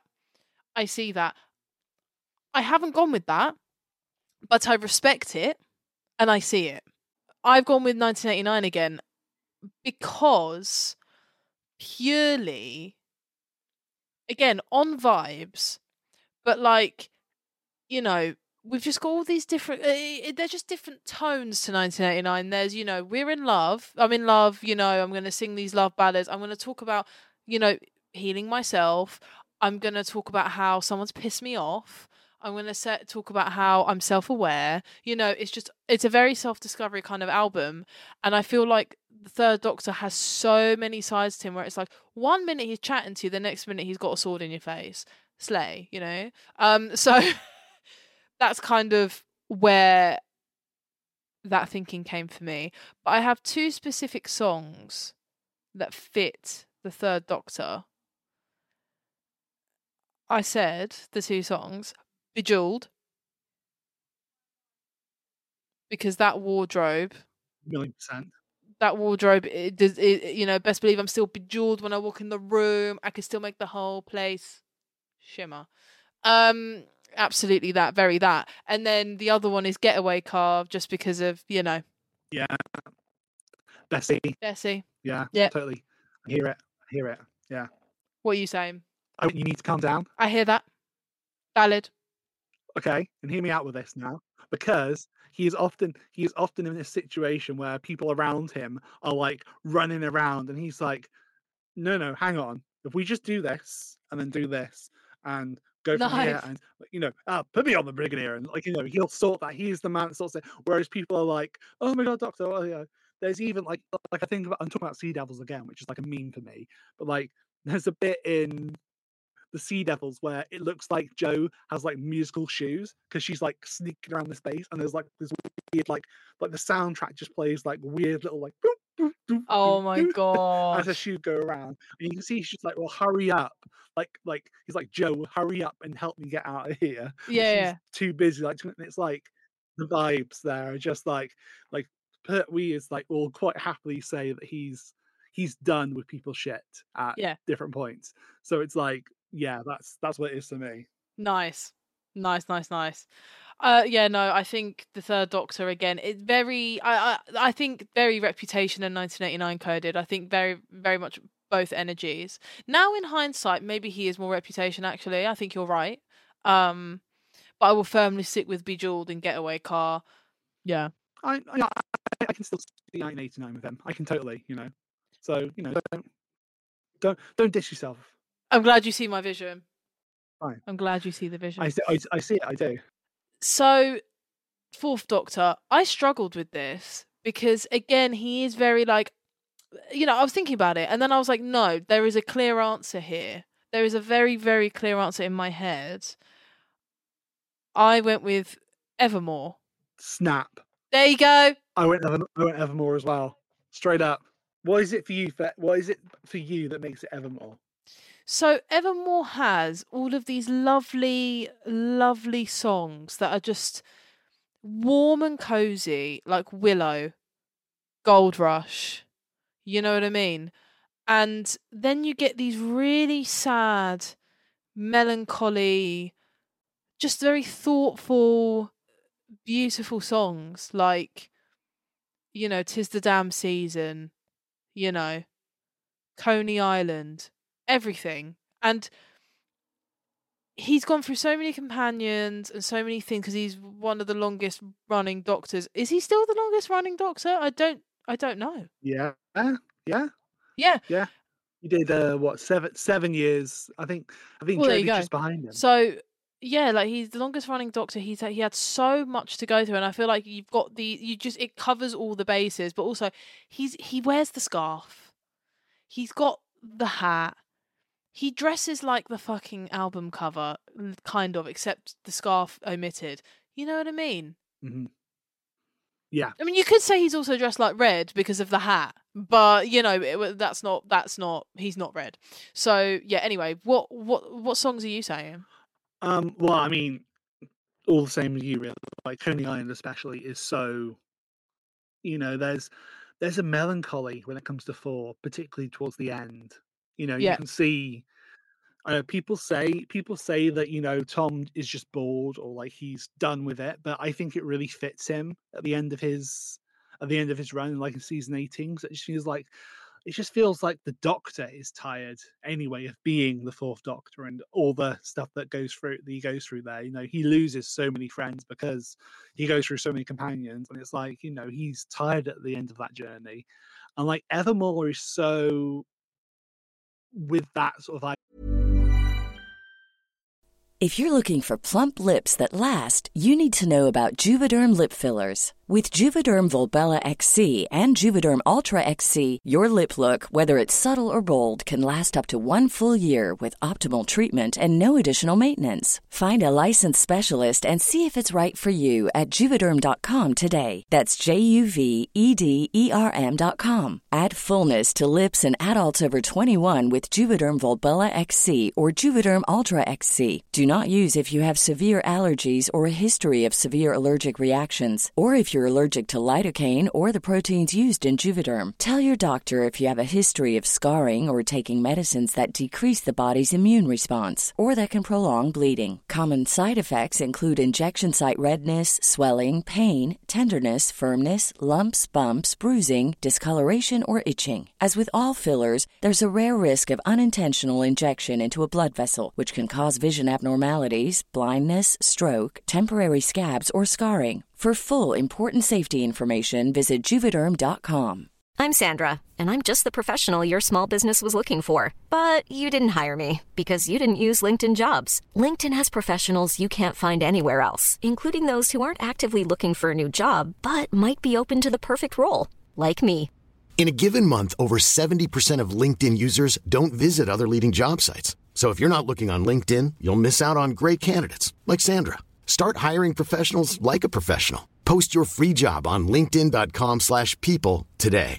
I haven't gone with that, but I respect it and I see it. I've gone with 1989 again because purely, again, on vibes, but like, we've just got all these different, they're just different tones to 1989. There's, we're in love. I'm in love, I'm going to sing these love ballads. I'm going to talk about, healing myself. I'm going to talk about how someone's pissed me off. I'm going to talk about how I'm self-aware. It's a very self-discovery kind of album. And I feel like the Third Doctor has so many sides to him where it's like 1 minute he's chatting to you, the next minute he's got a sword in your face. Slay, So that's kind of where that thinking came for me. But I have two specific songs that fit the Third Doctor. I said the two songs, Bejeweled, because that wardrobe, 1,000,000%. that wardrobe, it does, you know, best believe I'm still bejeweled when I walk in the room. I can still make the whole place shimmer. Absolutely that, very that. And then the other one is Getaway Car, just because of, you know. Yeah. Bessie. Yeah, Yeah. totally. I hear it. Yeah. What are you saying? Oh, you need to calm down. I hear that. Valid. Okay, and hear me out with this now, because he is often in a situation where people around him are like running around, and he's like, no, hang on. If we just do this and then do this and go from here, Nice. and put me on the Brigadier, and he'll sort that. He's the man that sorts it. Whereas people are like, oh my god, Doctor. Oh, yeah. There's even like I'm talking about Sea Devils again, which is like a meme for me. But like, there's a bit in the Sea Devils where it looks like Jo has like musical shoes because she's like sneaking around the space, and there's like this weird like the soundtrack just plays like weird little like boop, boop, boop, Oh boop, my boop, god. as her shoes go around, and you can see she's like, well, hurry up, like he's like, Jo, hurry up and help me get out of here. Yeah. She's too busy, like, and it's like the vibes there are just like we is like will quite happily say that he's done with people's shit at different points. So it's like, yeah, that's what it is to me. Nice. Yeah, no, I think the Third Doctor again, it's very I think very Reputation and 1989 coded. I think very, very much both energies. Now in hindsight, maybe he is more Reputation actually. I think you're right. But I will firmly stick with Bejeweled and Getaway Car. Yeah. I can still see 1989 with them. I can totally, So, don't dish yourself. I'm glad you see my vision. Fine. I'm glad you see the vision. I see it, I do. So, Fourth Doctor, I struggled with this because, again, he is very like, I was thinking about it and then I was like, no, there is a clear answer here. There is a very, very clear answer in my head. I went with Evermore. Snap. There you go. I went Evermore as well. Straight up. What is it for you that makes it Evermore? So Evermore has all of these lovely, lovely songs that are just warm and cozy, like Willow, Gold Rush. You know what I mean? And then you get these really sad, melancholy, just very thoughtful, beautiful songs like, 'Tis the Damn Season, Coney Island, everything. And he's gone through so many companions and so many things because he's one of the longest running Doctors. Is he still the longest running Doctor? I don't know. Yeah. He did 7 years. I think Jodie's just behind him. So yeah, like he's the longest running Doctor. He had so much to go through, and I feel like you've got it covers all the bases. But also, he wears the scarf. He's got the hat. He dresses like the fucking album cover, kind of, except the scarf omitted. You know what I mean? Mm-hmm. Yeah. I mean, you could say he's also dressed like Red because of the hat, but that's not. He's not Red. So yeah. Anyway, what songs are you saying? Well, I mean, all the same as you, really. Like Coney Island, especially, is so. There's a melancholy when it comes to 4, particularly towards the end. You can see. People say that Tom is just bored or like he's done with it, but I think it really fits him at the end of his run, like in season 18. So it just feels like the Doctor is tired anyway of being the Fourth Doctor and all the stuff that he goes through there. He loses so many friends because he goes through so many companions, and it's like he's tired at the end of that journey, and like Evermore is so with that sort of like. If you're looking for plump lips that last, you need to know about Juvederm lip fillers. With Juvederm Volbella XC and Juvederm Ultra XC, your lip look, whether it's subtle or bold, can last up to 1 full year with optimal treatment and no additional maintenance. Find a licensed specialist and see if it's right for you at Juvederm.com today. That's JUVEDERM.com. Add fullness to lips in adults over 21 with Juvederm Volbella XC or Juvederm Ultra XC. Do not use if you have severe allergies or a history of severe allergic reactions, or if you're allergic to lidocaine or the proteins used in Juvederm. Tell your doctor if you have a history of scarring or taking medicines that decrease the body's immune response or that can prolong bleeding. Common side effects include injection site redness, swelling, pain, tenderness, firmness, lumps, bumps, bruising, discoloration, or itching. As with all fillers, there's a rare risk of unintentional injection into a blood vessel, which can cause vision abnormalities, blindness, stroke, temporary scabs, or scarring. For full, important safety information, visit Juvederm.com. I'm Sandra, and I'm just the professional your small business was looking for. But you didn't hire me because you didn't use LinkedIn Jobs. LinkedIn has professionals you can't find anywhere else, including those who aren't actively looking for a new job, but might be open to the perfect role, like me. In a given month, over 70% of LinkedIn users don't visit other leading job sites. So if you're not looking on LinkedIn, you'll miss out on great candidates like Sandra. Start hiring professionals like a professional. Post your free job on linkedin.com/people today.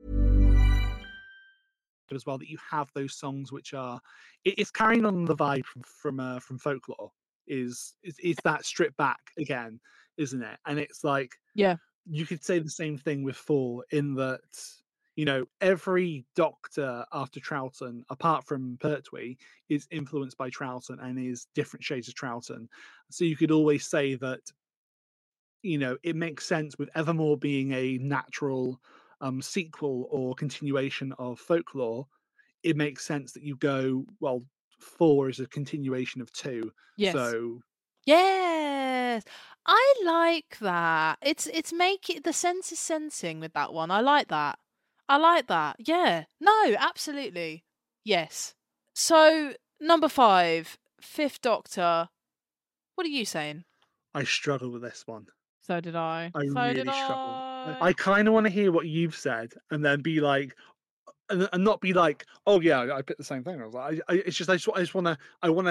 As well, that you have those songs which are, it's carrying on the vibe from folklore. Is that stripped back again, isn't it? And it's like, Yeah. you could say the same thing with Fall, in that, you know, every Doctor after Troughton, apart from Pertwee, is influenced by Troughton and is different shades of Troughton. So you could always say that, you know, it makes sense with Evermore being a natural sequel or continuation of Folklore. It makes sense that you go, well, 4 is a continuation of 2. Yes. So Yes. I like that. It's making the sense is sensing with that one. I like that. Yeah. No, absolutely. Yes. So, number 5, Fifth Doctor. What are you saying? I struggle with this one. So did I. I So really did struggle. I kind of want to hear what you've said and then be like, and not be like, oh yeah, I picked the same thing. I was like, I want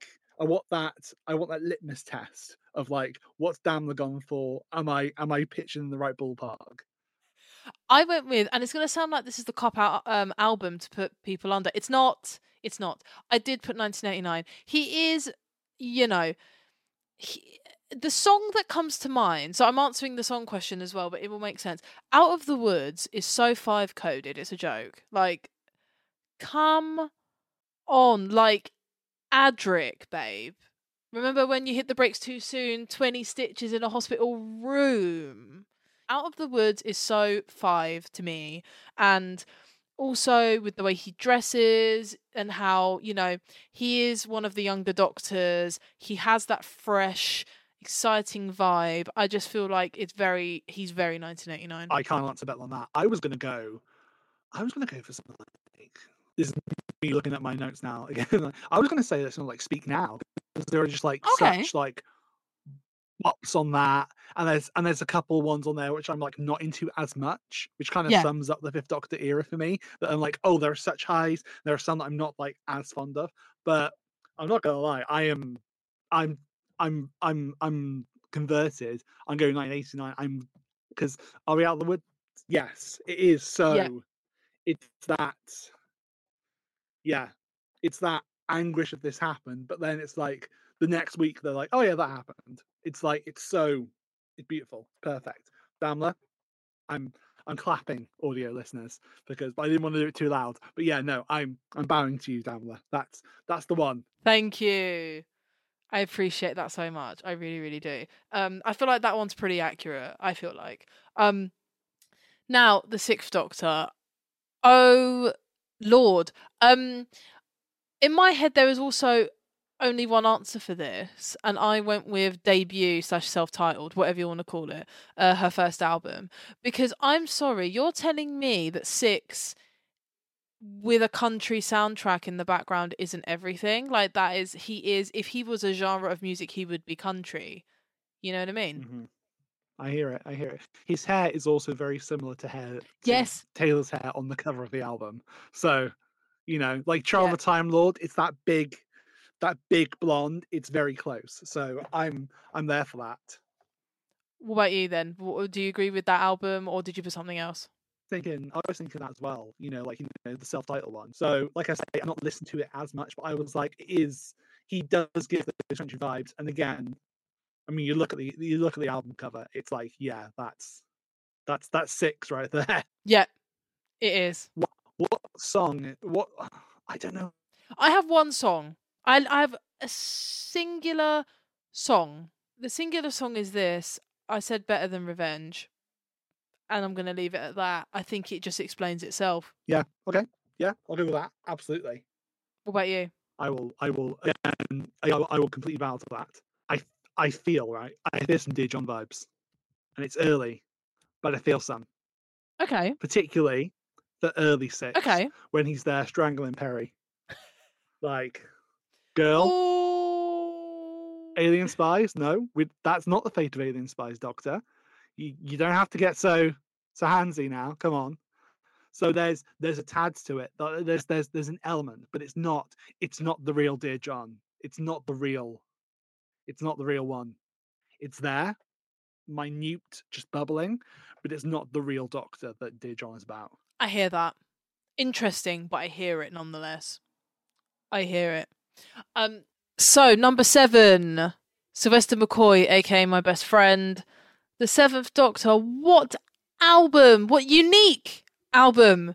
that litmus test of like, what's Damla gone for? Am I pitching in the right ballpark? I went with, and it's going to sound like this is the cop-out album to put people under. It's not. I did put 1989. He is, you know, the song that comes to mind, so I'm answering the song question as well, but it will make sense. Out of the Woods is so 5-coded, it's a joke. Like, come on, like, Adric, babe. Remember when you hit the brakes too soon, 20 stitches in a hospital room? Out of the Woods is so 5 to me, and also with the way he dresses and how, you know, he is one of the younger Doctors. He has that fresh, exciting vibe. I just feel like he's very 1989. I can't answer better than that. I was gonna go for something like, this is me looking at my notes now again. I was gonna say that something like Speak Now, because there are just like such like pops on that, and there's a couple ones on there which I'm like not into as much, which kind of sums up the Fifth Doctor era for me. That I'm like, oh, there are such highs. There are some that I'm not like as fond of, but I'm not gonna lie, I'm converted. I'm going 1989. Because Are We Out of the Woods? Yes, it is. So it's that. Yeah, it's that anguish of this happened, but then it's like the next week they're like, oh yeah, that happened. It's like it's beautiful, perfect. Damla, I'm clapping, audio listeners, because I didn't want to do it too loud. But yeah, no, I'm bowing to you, Damla. That's the one. Thank you. I appreciate that so much. I really, really do. I feel like that one's pretty accurate. I feel like. Now the Sixth Doctor. Oh Lord. In my head there was also only one answer for this, and I went with debut / self-titled, whatever you want to call it, her first album. Because I'm sorry, you're telling me that 6 with a country soundtrack in the background isn't everything? Like, that is, if he was a genre of music, he would be country. You know what I mean? Mm-hmm. I hear it. I hear it. His hair is also very similar to Yes. Taylor's hair on the cover of the album. So, like Charles the Time Lord, it's that big blonde. It's very close. So I'm there for that. What about you then? Do you agree with that album, or did you put something else? I was thinking that as well. The self-titled one. So, like I say, I'm not listening to it as much, but I was like, he does give those country vibes. And again, I mean, you look at the album cover, it's like, yeah, that's 6 right there. Yeah, it is. What song? What? I don't know. I have one song. I have a singular song. The singular song is this. I said Better Than Revenge. And I'm going to leave it at that. I think it just explains itself. Yeah. Okay. Yeah, I'll go with that. Absolutely. What about you? I will. Again, I will completely bow to that. I feel right. I hear some Dear John vibes, and it's early, but I feel some. Okay. Particularly the early 6. Okay. When he's there strangling Perry. Like, girl. Ooh. Alien Spies? No, that's not the fate of Alien Spies, Doctor. You don't have to get so handsy now. Come on. So there's a tad to it. There's an element, but it's not the real Dear John. It's not the real one. It's there, minute, just bubbling, but it's not the real Doctor that Dear John is about. I hear that. Interesting, but I hear it nonetheless. I hear it. So number 7, Sylvester McCoy, aka my best friend, the 7th Doctor. What album? What unique album?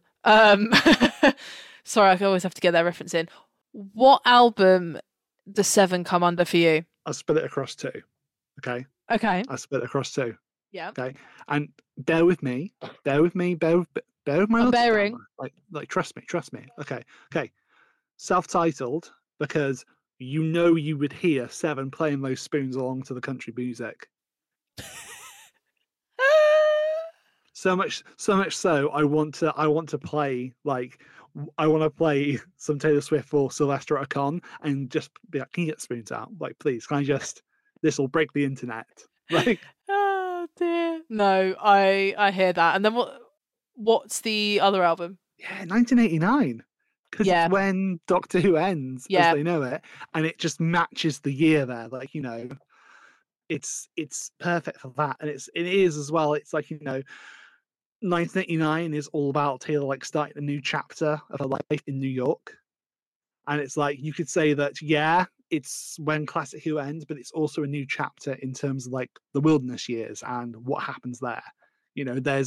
Sorry, I always have to get that reference in. What album does 7 come under for you? I'll split it across 2. Okay. I split it across 2. Yeah. Okay. And bear with me. Bear with my I'm bearing. Like trust me. Okay. Self-titled, because you would hear 7 playing those spoons along to the country music. So much so I want to play some Taylor Swift or Sylvester at a con and just be like, can you get spoons out? Like, please, this will break the internet. Like, oh dear. No, I hear that. And then what's the other album? Yeah, 1989. Because it's when Doctor Who ends, as they know it, and it just matches the year there. Like, it's perfect for that. And it is as well. It's like, 1989 is all about Taylor like starting a new chapter of her life in New York. And it's like, you could say that, it's when Classic Who ends, but it's also a new chapter in terms of like the wilderness years and what happens there. There's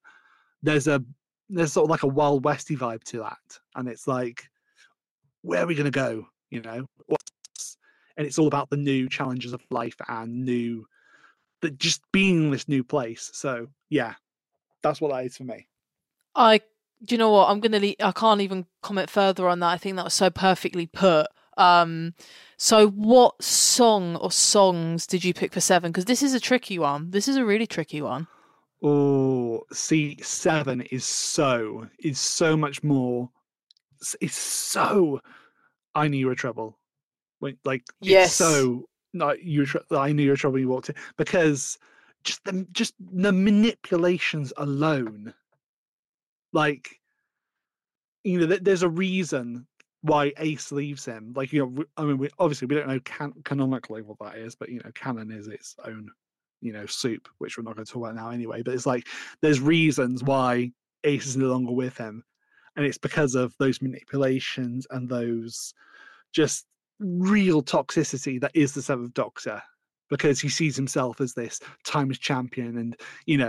sort of like a Wild Westy vibe to that. And it's like, where are we going to go? And it's all about the new challenges of life and just being in this new place. So yeah, that's what that is for me. Do you know what? I can't even comment further on that. I think that was so perfectly put. So what song or songs did you pick for 7? Because this is a tricky one. This is a really tricky one. Oh, see, 7 is so much more. It's so I Knew You Were Trouble. Yes. It's so I Knew You Were Trouble. You walked in, because just the manipulations alone, like, there's a reason why Ace leaves him. Like, I mean, we don't know canonically what that is, but canon is its own soup, which we're not going to talk about now anyway. But it's like, there's reasons why Ace is no longer with him, and it's because of those manipulations and those just real toxicity that is the 7th Doctor, because he sees himself as this timeless champion, and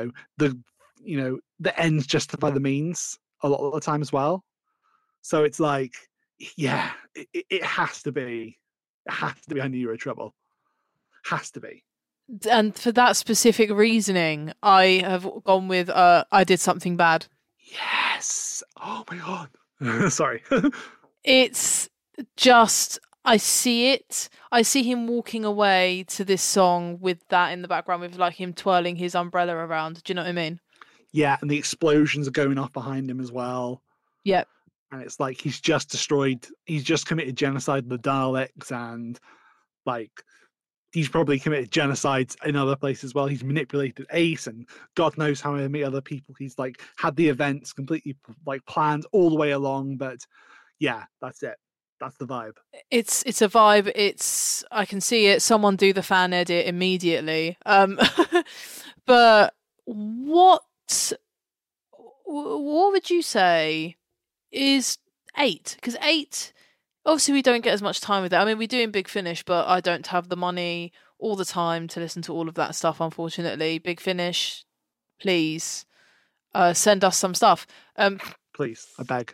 the ends justify the means a lot of the time as well. So it's like, yeah, it has to be I Knew You Were Trouble. Has to be. And for that specific reasoning, I have gone with I Did Something Bad. Yes. Oh my god. Sorry. It's just, I see it. I see him walking away to this song with that in the background, with like him twirling his umbrella around. Do you know what I mean? Yeah, and the explosions are going off behind him as well. Yep. And it's like he's just committed genocide of the Daleks, and like he's probably committed genocide in other places as well. He's manipulated Ace and God knows how many other people. He's like had the events completely like planned all the way along. But yeah, that's it. That's the vibe. It's a vibe. It's I can see it. Someone do the fan edit immediately. But what would you say is 8? Because 8, obviously we don't get as much time with it. I mean, we do in Big Finish, but I don't have the money all the time to listen to all of that stuff, unfortunately. Big Finish, please send us some stuff. Please, I beg.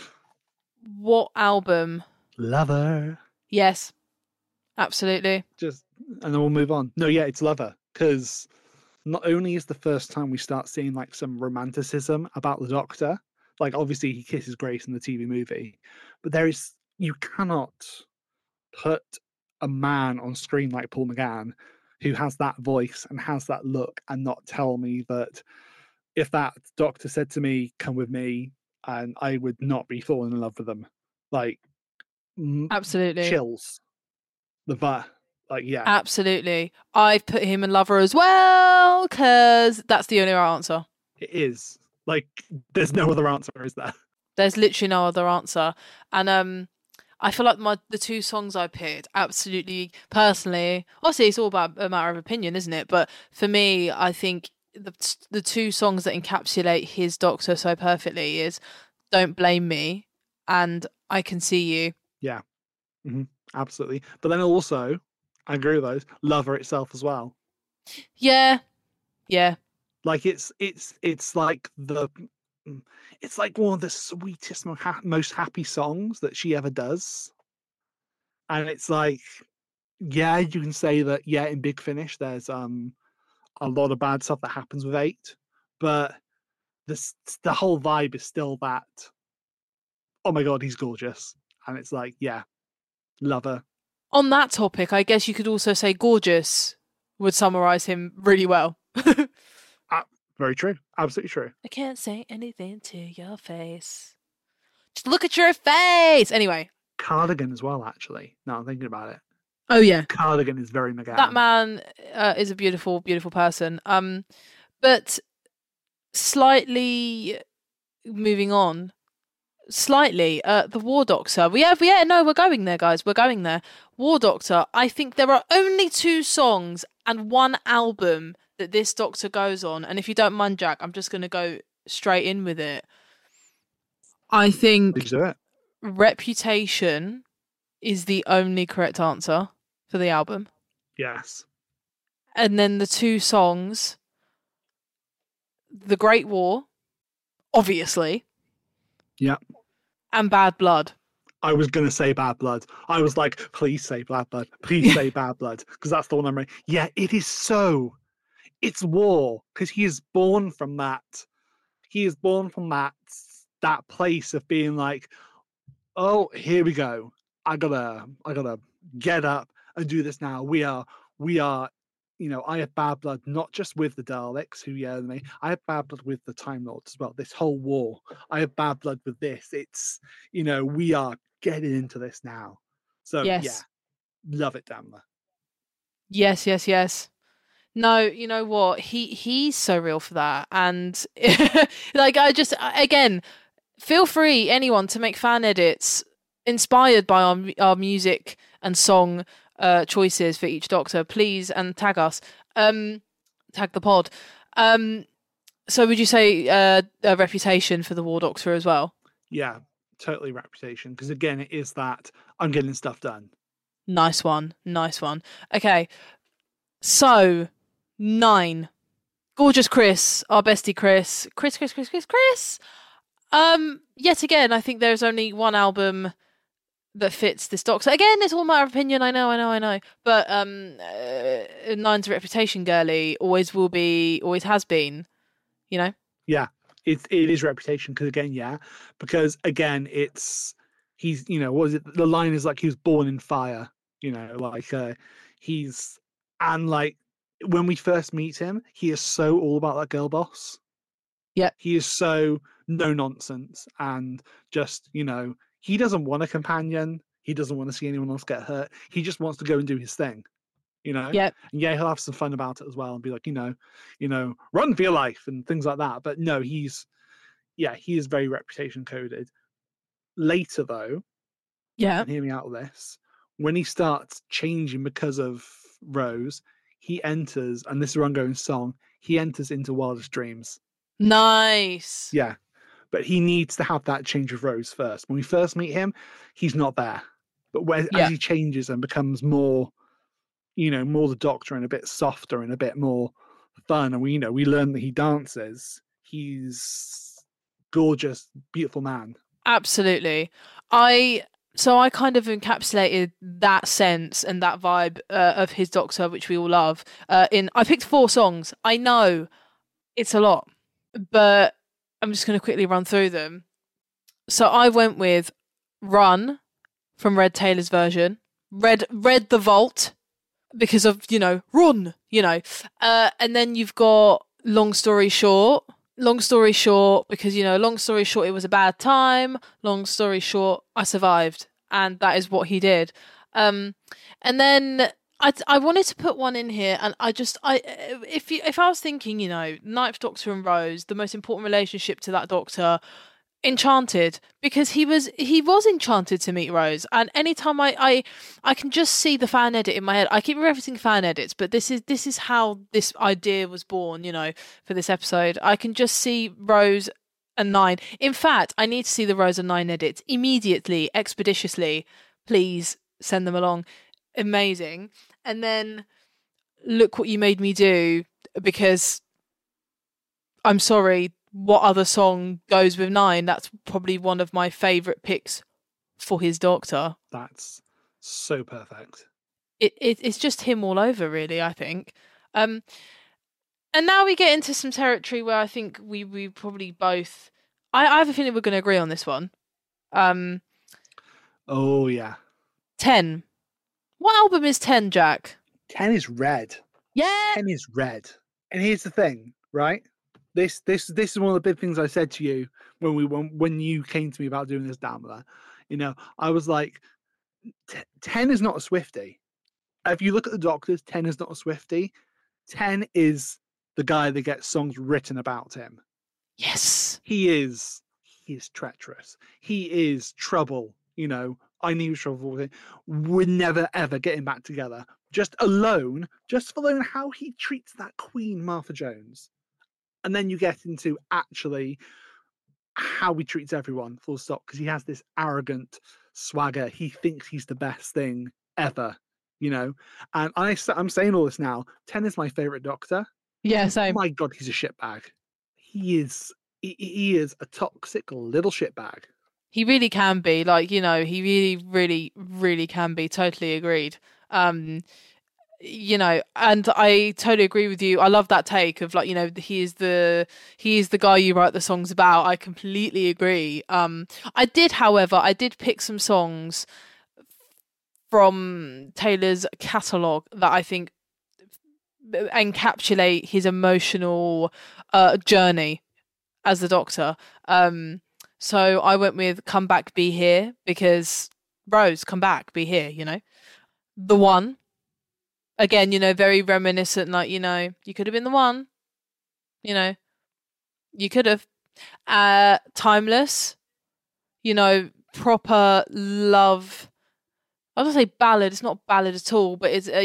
What album? Lover. Yes, absolutely. And then we'll move on. No, yeah, it's Lover. Because not only is the first time we start seeing like some romanticism about the Doctor, like obviously he kisses Grace in the TV movie, but you cannot put a man on screen like Paul McGann who has that voice and has that look and not tell me that if that Doctor said to me, come with me, and I would not be falling in love with them. Like, absolutely. Chills. Yeah. Absolutely. I've put him in Lover as well, because that's the only right answer. It is. Like, there's no other answer, is there? There's literally no other answer. And I feel like the 2 songs I picked, absolutely, personally, obviously it's all about a matter of opinion, isn't it? But for me, I think the 2 songs that encapsulate his Doctor so perfectly is Don't Blame Me and I Can See You. Yeah, absolutely. But then also, I agree with those, Lover itself as well. Yeah. Like it's like it's like one of the sweetest, most happy songs that she ever does. And it's like, yeah, you can say that, yeah, in Big Finish, there's a lot of bad stuff that happens with 8, but the whole vibe is still that, oh my God, he's gorgeous. And it's like, yeah, Lover. On that topic, I guess you could also say Gorgeous would summarize him really well. Very true. Absolutely true. I can't say anything to your face. Just look at your face. Anyway. Cardigan as well, actually. Now I'm thinking about it. Oh, yeah. Cardigan is very McGann. That man is a beautiful, beautiful person. But slightly moving on. The War Doctor. We're going there, guys. We're going there. War Doctor. I think there are only 2 songs and 1 album that this Doctor goes on, and if you don't mind, Jack, I'm just going to go straight in with it. I think Reputation is the only correct answer for the album. Yes. And then the 2 songs, The Great War, obviously. Yeah. And Bad Blood. I was going to say Bad Blood. I was like, please say Bad Blood. Please say Bad Blood. Because that's the one I'm ready. Yeah, it is so... It's war, because he is born from that. He is born from that place of being like, oh, here we go. I gotta get up and do this now. We are, I have bad blood, not just with the Daleks, who yelled at me. I have bad blood with the Time Lords as well. This whole war. I have bad blood with this. It's, we are getting into this now. So yes. Yeah, love it, Damler. Yes. No, you know what? He's so real for that. And like, again, feel free, anyone, to make fan edits inspired by our music and song choices for each Doctor, please, and tag us. Tag the pod. So would you say a Reputation for the War Doctor as well? Yeah, totally Reputation. Because again, it is that I'm getting stuff done. Nice one. Okay, so 9. Gorgeous Chris, our bestie Chris. Chris. Yet again, I think there's only 1 album that fits this Doctor. Again, it's all a matter of opinion. I know. But 9's Reputation girly always will be, always has been. Yeah, it is Reputation because again, he's what is it? The line is like he was born in fire. When we first meet him, he is so all about that girl boss. Yeah. He is so no nonsense and just, he doesn't want a companion. He doesn't want to see anyone else get hurt. He just wants to go and do his thing. you know? Yep. And yeah, he'll have some fun about it as well and be like, run for your life and things like that. But no, he is very reputation coded. Later though, Yeah. and hear me out with this, when he starts changing because of Rose, he enters, and this is an ongoing song, he enters into Wildest Dreams. Nice. Yeah. But he needs to have that change of Rose first. When we first meet him, he's not there. But as he changes and becomes more, more the Doctor and a bit softer and a bit more fun, and we learn that he dances, he's gorgeous, beautiful man. Absolutely. I kind of encapsulated that sense and that vibe of his Doctor, which we all love. I picked 4 songs. I know it's a lot, but I'm just going to quickly run through them. So I went with Run from Red Taylor's version, Red the Vault, because of, run, and then you've got Long Story Short, because, long story short, it was a bad time. Long story short, I survived. And that is what he did. And then I wanted to put one in here. And if I was thinking, Ninth Doctor and Rose, the most important relationship to that Doctor, Enchanted, because he was enchanted to meet Rose. And anytime I can just see the fan edit in my head. I keep referencing fan edits, but this is how this idea was born, for this episode. I can just see Rose and 9. In fact, I need to see the Rose and 9 edits immediately, expeditiously. Please send them along. Amazing. And then Look What You Made Me Do, because I'm sorry, what other song goes with 9? That's probably one of my favourite picks for his Doctor. That's so perfect. It's just him all over, really, I think. And now we get into some territory where I think we probably both... I have a feeling we're going to agree on this one. Oh, yeah. 10. What album is 10, Jack? 10 is Red. Yeah! 10 is Red. And here's the thing, right? This is one of the big things I said to you when you came to me about doing this, Damla. I was like, 10 is not a Swiftie. If you look at the Doctors, 10 is not a Swiftie. 10 is the guy that gets songs written about him. Yes. He is treacherous. He is trouble. I knew trouble. We're never ever getting back together. Just for how he treats that Queen, Martha Jones. And then you get into actually how he treats everyone, full stop, because he has this arrogant swagger. He thinks he's the best thing ever, And I'm saying all this now. 10 is my favourite Doctor. Yeah, same. Oh my God, he's a shitbag. He is a toxic little shitbag. He really can be. He really, really, really can be. Totally agreed. And I totally agree with you. I love that take of he is the guy you write the songs about. I completely agree. I did pick some songs from Taylor's catalogue that I think encapsulate his emotional journey as the Doctor. So I went with Come Back, Be Here, because Rose, come back, be here, The One. Again, very reminiscent, you could have been the one. You could have. Timeless. Proper love. I was going to say ballad. It's not ballad at all, but it's,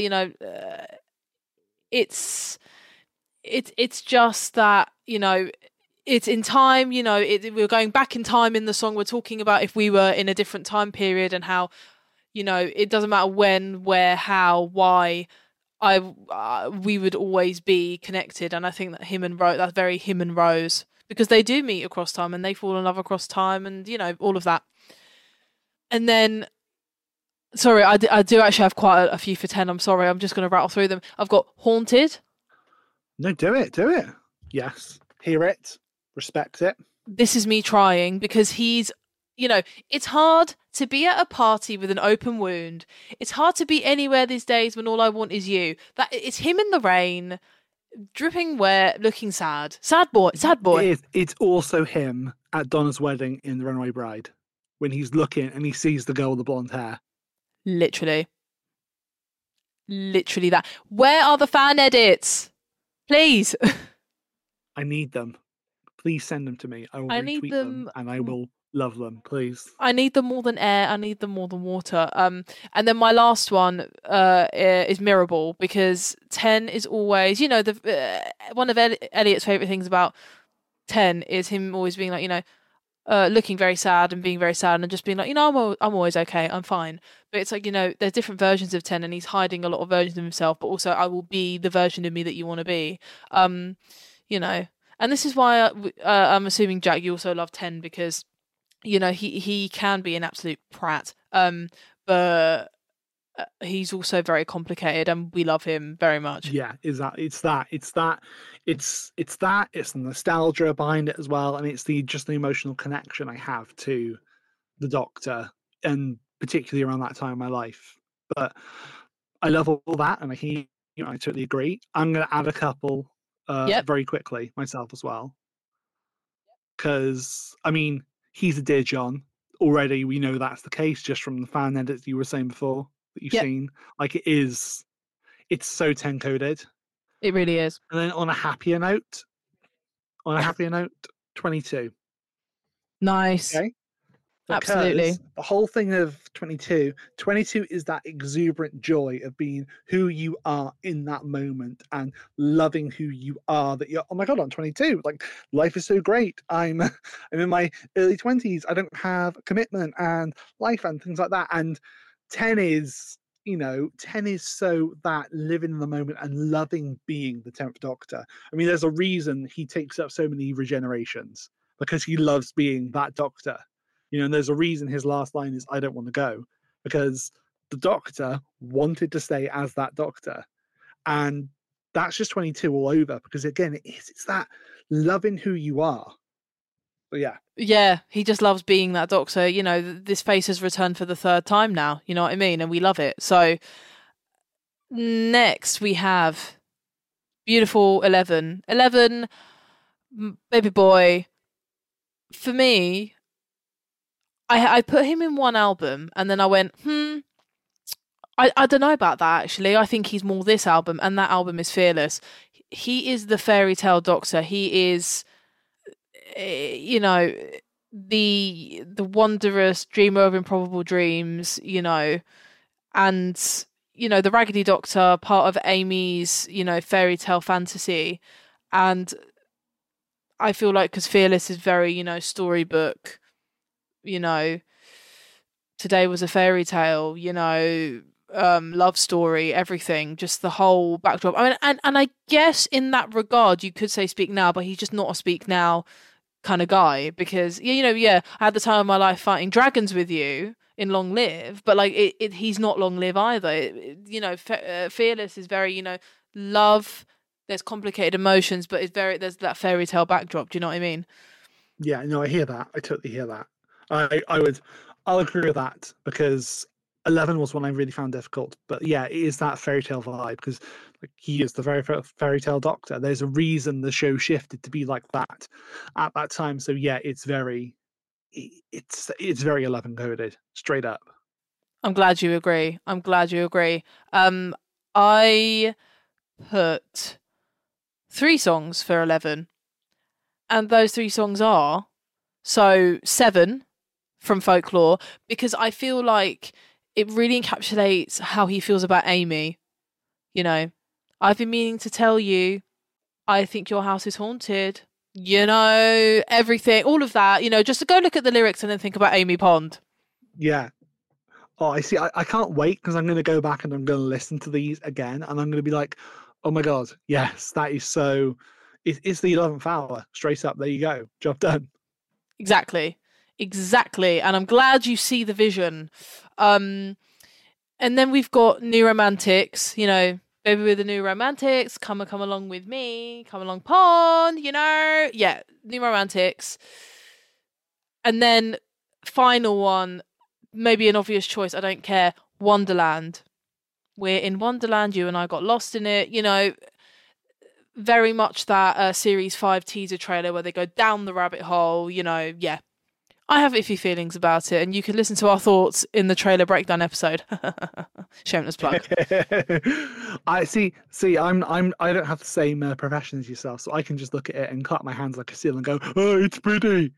it's just that, it's in time, we're going back in time in the song. We're talking about if we were in a different time period and how, it doesn't matter when, where, how, why, we would always be connected. And I think that that's very him and Rose, because they do meet across time and they fall in love across time and, all of that. And then, sorry, I do actually have quite a few for 10. I'm sorry. I'm just going to rattle through them. I've got Haunted. No, do it. Yes. Hear it. Respect it. This is me trying, because he's, it's hard to be at a party with an open wound. It's hard to be anywhere these days when all I want is you. That it's him in the rain, dripping wet, looking sad. Sad boy. It's also him at Donna's wedding in The Runaway Bride, when he's looking and he sees the girl with the blonde hair. Literally. Literally that. Where are the fan edits? Please. I need them. Please send them to me. I will retweet them and I will love them, please. I need them more than air. I need them more than water. And then my last one is Mirrorball, because 10 is always, one of Elliot's favourite things about 10 is him always being like, looking very sad and being very sad and just being like, I'm always okay, I'm fine. But it's like, there's different versions of 10 and he's hiding a lot of versions of himself, but also I will be the version of me that you want to be. And this is why I'm assuming, Jack, you also love 10 because, he can be an absolute prat. But he's also very complicated and we love him very much. Yeah, it's the nostalgia behind it as well, and it's the emotional connection I have to the Doctor, and particularly around that time in my life. But I love all that, and I totally agree. I'm going to add a couple very quickly myself as well, because he's a Dear John. Already we know that's the case just from the fan edits you were saying before that you've seen. Like, it's so 10 coded. It really is. And then on a happier note, 22. Nice. Okay? Absolutely. The whole thing of 22 is that exuberant joy of being who you are in that moment and loving who you are, that you're, oh my God, I'm 22. Like, life is so great. I'm in my early 20s. I don't have commitment and life and things like that. And 10 is, 10 is so that living in the moment and loving being the 10th Doctor. There's a reason he takes up so many regenerations, because he loves being that Doctor. And there's a reason his last line is, I don't want to go, because the Doctor wanted to stay as that Doctor. And that's just 22 all over, because again, it's that loving who you are. But yeah. Yeah, he just loves being that Doctor. This face has returned for the third time now, you know what I mean? And we love it. So next we have beautiful 11. 11, baby boy. For me, I put him in one album and then I went, I don't know about that, actually. I think he's more this album, and that album is Fearless. He is the fairy tale Doctor. He is, the wondrous dreamer of improbable dreams, and, the Raggedy Doctor, part of Amy's, fairy tale fantasy. And I feel like, because Fearless is very, storybook, today was a fairy tale, love story, everything, just the whole backdrop. And I guess in that regard, you could say Speak Now, but he's just not a Speak Now kind of guy, because, I had the time of my life fighting dragons with you in Long Live, but like he's not Long Live either. Fearless is very, love, there's complicated emotions, but there's that fairy tale backdrop. Do you know what I mean? Yeah, no, I hear that. I totally hear that. I'll agree with that, because 11 was one I really found difficult. But yeah, it is that fairy tale vibe, because he is the very fairy tale Doctor. There's a reason the show shifted to be like that at that time. So yeah, it's very 11 coded, straight up. I'm glad you agree. I put 3 songs for 11, and those 3 songs are 7 from Folklore, because I feel like it really encapsulates how he feels about Amy. I've been meaning to tell you, I think your house is haunted. Everything, all of that, just to go look at the lyrics and then think about Amy Pond. Yeah. Oh, I see. I can't wait, because I'm going to go back and I'm going to listen to these again, and I'm going to be like, oh my God, yes, that is so... It's the 11th hour, straight up. There you go. Job done. Exactly. And I'm glad you see the vision. And then we've got New Romantics, Baby with the New Romantics, come along with me, come along Pond, Yeah, New Romantics. And then final one, maybe an obvious choice, I don't care, Wonderland. We're in Wonderland, you and I got lost in it, very much that Series 5 teaser trailer where they go down the rabbit hole, yeah. I have iffy feelings about it, and you can listen to our thoughts in the trailer breakdown episode. Shameless plug. I see. I don't have the same profession as yourself, so I can just look at it and clap my hands like a seal and go, "Oh, it's pretty."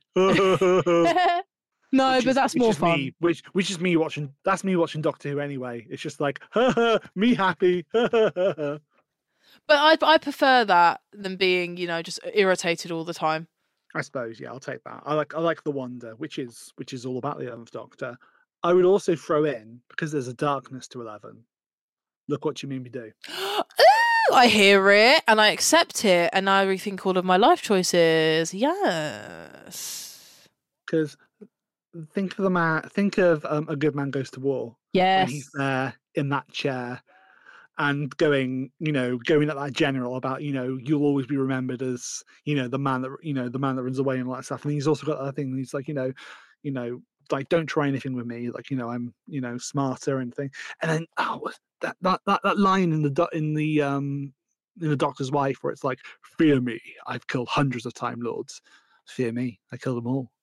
No, but that's more fun. Me, which is me watching. That's me watching Doctor Who anyway. It's just like, me happy. But I prefer that than being, just irritated all the time. I suppose, yeah, I'll take that. I like the wonder, which is all about the 11th Doctor. I would also throw in, because there's a darkness to 11. Look what you made me do. Ooh, I hear it and I accept it and I rethink all of my life choices. Yes. Because think of A Good Man Goes to War. Yes. When he's there in that chair and going at that general about, you'll always be remembered as, the man that runs away and all that stuff. And he's also got that thing. He's like, like, don't try anything with me. Like, I'm, smarter and thing. And then that line in the Doctor's Wife where it's like, fear me, I've killed hundreds of Time Lords. Fear me, I killed them all.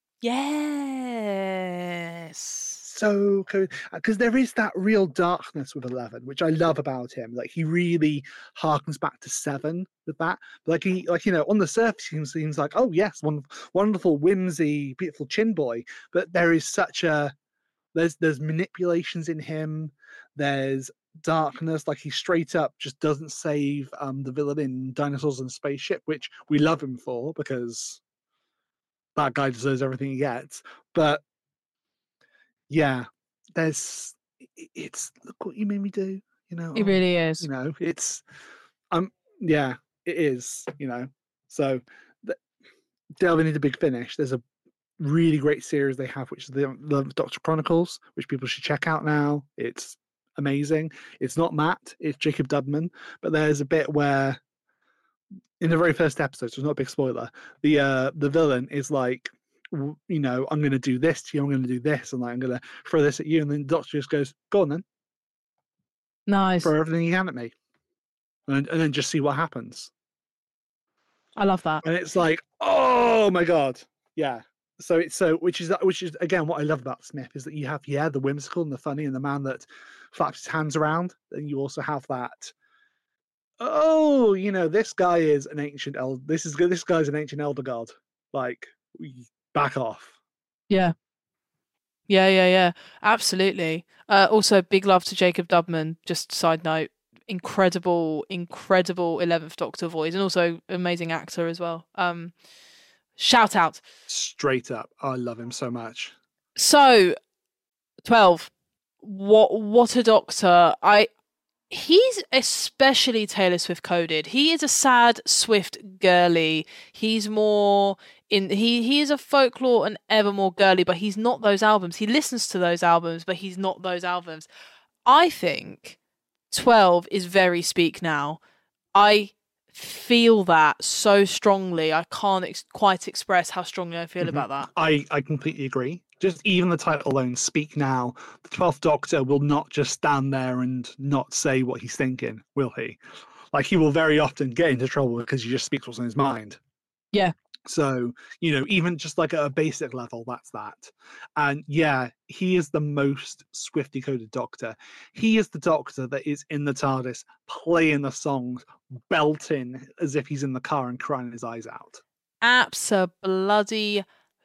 Yes. So cool, because there is that real darkness with 11, which I love about him. Like, he really harkens back to 7 with that. Like, on the surface he seems like, oh yes, wonderful, whimsy, beautiful chin boy. But there is there's manipulations in him. There's darkness. Like, he straight up just doesn't save the villain in Dinosaurs and Spaceship, which we love him for because that guy deserves everything he gets. But yeah, it's look what you made me do. It really is. It's yeah, it is. So delving into Big Finish, there's a really great series they have, which is the Doctor Chronicles, which people should check out now. It's amazing. It's not Matt, it's Jacob Dudman, but there's a bit where in the very first episode, so it's not a big spoiler, the villain is like, I'm going to do this to you, I'm going to do this, and I'm going to throw this at you, and then the Doctor just goes, go on then. Nice. Throw everything you can at me. And then just see what happens. I love that. And it's like, oh my God. Yeah. Which is again what I love about Smith is that you have the whimsical and the funny and the man that flaps his hands around, and you also have that, this guy is an ancient this guy's an ancient elder god. Like, back off. Yeah. Absolutely. Also, big love to Jacob Dudman. Just side note, incredible 11th Doctor voice, and also amazing actor as well. Shout out. Straight up, I love him so much. So, 12. What a Doctor! He's especially Taylor Swift coded. He is a sad, swift, girly. He's more he is a folklore and ever more girly, but he's not those albums. He listens to those albums, but he's not those albums. I think 12 is very Speak Now. I feel that so strongly. I can't quite express how strongly I feel about that. I completely agree. Just even the title alone, Speak Now, the 12th Doctor will not just stand there and not say what he's thinking, will he? Like, he will very often get into trouble because he just speaks what's in his mind. Yeah. So, even just like at a basic level, that's that. And yeah, he is the most swiftly coded Doctor. He is the Doctor that is in the TARDIS playing the songs, belting as if he's in the car and crying his eyes out. Absolutely.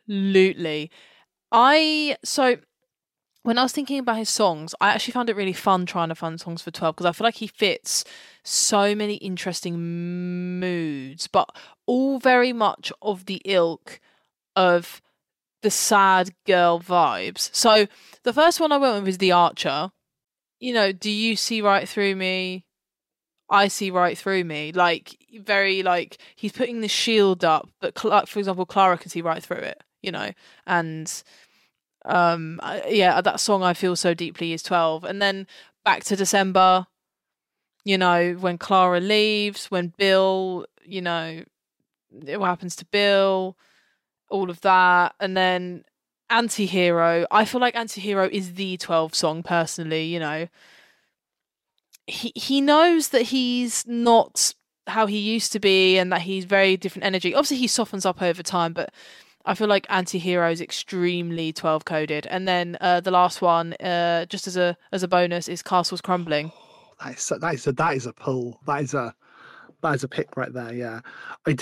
So when I was thinking about his songs, I actually found it really fun trying to find songs for 12 because I feel like he fits so many interesting moods, but all very much of the ilk of the sad girl vibes. So the first one I went with is The Archer. Do you see right through me? I see right through me. Like, very, like, he's putting the shield up, but for example, Clara can see right through it, and that song I feel so deeply is 12. And then back to December, when Clara leaves, when Bill, what happens to Bill, all of that. And then Anti-Hero, I feel like Anti-Hero is the 12 song personally. He knows that he's not how he used to be and that he's very different energy. Obviously he softens up over time, but I feel like Anti-Hero is extremely 12 coded. And then the last one, just as a bonus, is Castles Crumbling. That is a pull. That is a pick right there. Yeah, I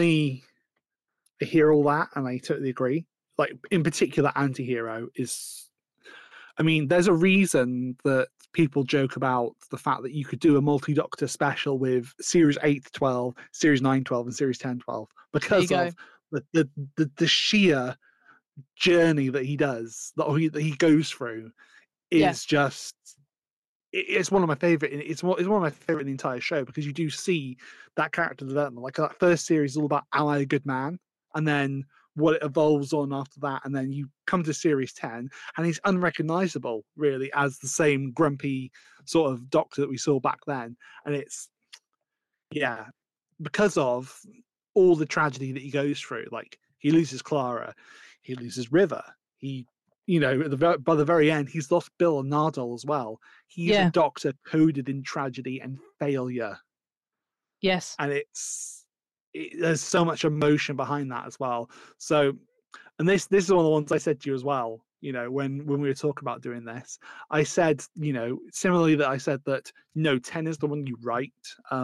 hear all that, and I totally agree. Like in particular, Anti-Hero is. I mean, there's a reason that people joke about the fact that you could do a multi-Doctor special with Series 8 to 12, Series 9 12, and Series 10 12 because of the sheer journey that he does, that he goes through, is just. It's one of my favorite. It's one of my favorite in the entire show because you do see that character development. Like that first series is all about am I a good man, and then what it evolves on after that, and then you come to Series 10, and he's unrecognizable really as the same grumpy sort of Doctor that we saw back then. And it's because of all the tragedy that he goes through. Like he loses Clara, he loses River, he. By the very end, he's lost Bill and Nardole as well. He's a Doctor coded in tragedy and failure. Yes. And there's so much emotion behind that as well. So, and this is one of the ones I said to you as well, when we were talking about doing this, I said, similarly that I said that, 10 is the one you write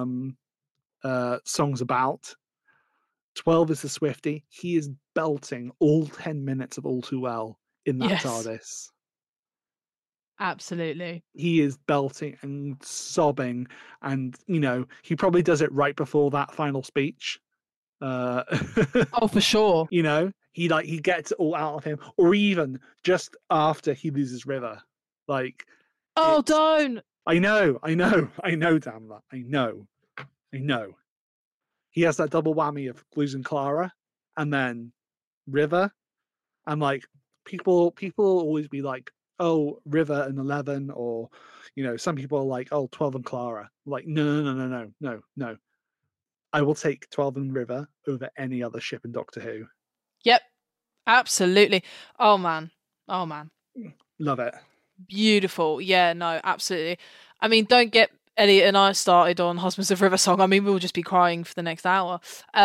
songs about. 12 is the Swiftie. He is belting all 10 minutes of All Too Well in that TARDIS. Absolutely. He is belting and sobbing, and he probably does it right before that final speech. Oh, for sure. He gets it all out of him, or even just after he loses River. Like, don't. I know, damn that. I know. He has that double whammy of losing Clara and then River, and like. People will always be like, oh, River and 11, or some people are like, oh, 12 and Clara. Like, no. I will take 12 and River over any other ship in Doctor Who. Yep, absolutely. Oh man, love it. Beautiful. Yeah, no, absolutely. I mean, don't get Elliot and I started on Husbands of River Song. I mean, we'll just be crying for the next hour.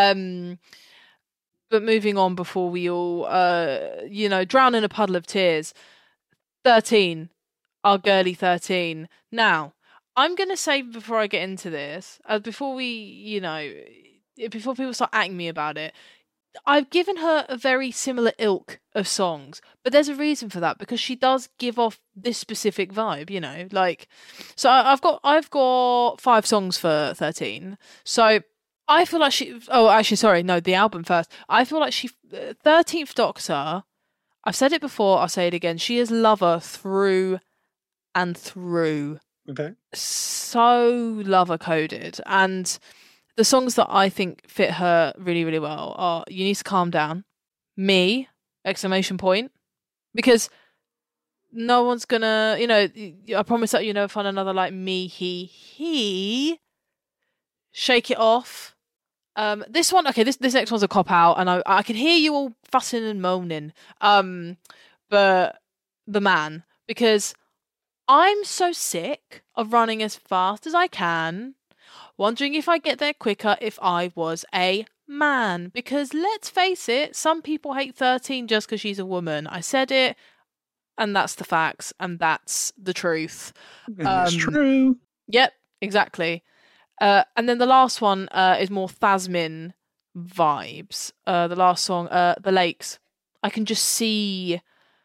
But moving on before we all, drown in a puddle of tears. 13, our girly 13. Now, I'm going to say before I get into this, before people start acting me about it, I've given her a very similar ilk of songs, but there's a reason for that because she does give off this specific vibe, like. So I've got 5 songs for 13. So. I feel like the album first. I feel like 13th Doctor, I've said it before, I'll say it again, she is lover through and through. Okay. So lover coded. And the songs that I think fit her really, really well are You Need to Calm Down, Me, ! Because no one's gonna, I promise that you never find another like me, he. Shake It Off. This one, okay, this next one's a cop out, and I can hear you all fussing and moaning. But The Man, because I'm so sick of running as fast as I can, wondering if I'd get there quicker if I was a man. Because let's face it, some people hate 13 just because she's a woman. I said it, and that's the facts, and that's the truth. It's true. Yep, exactly. And then the last one is more Thasmin vibes. The last song, The Lakes. I can just see...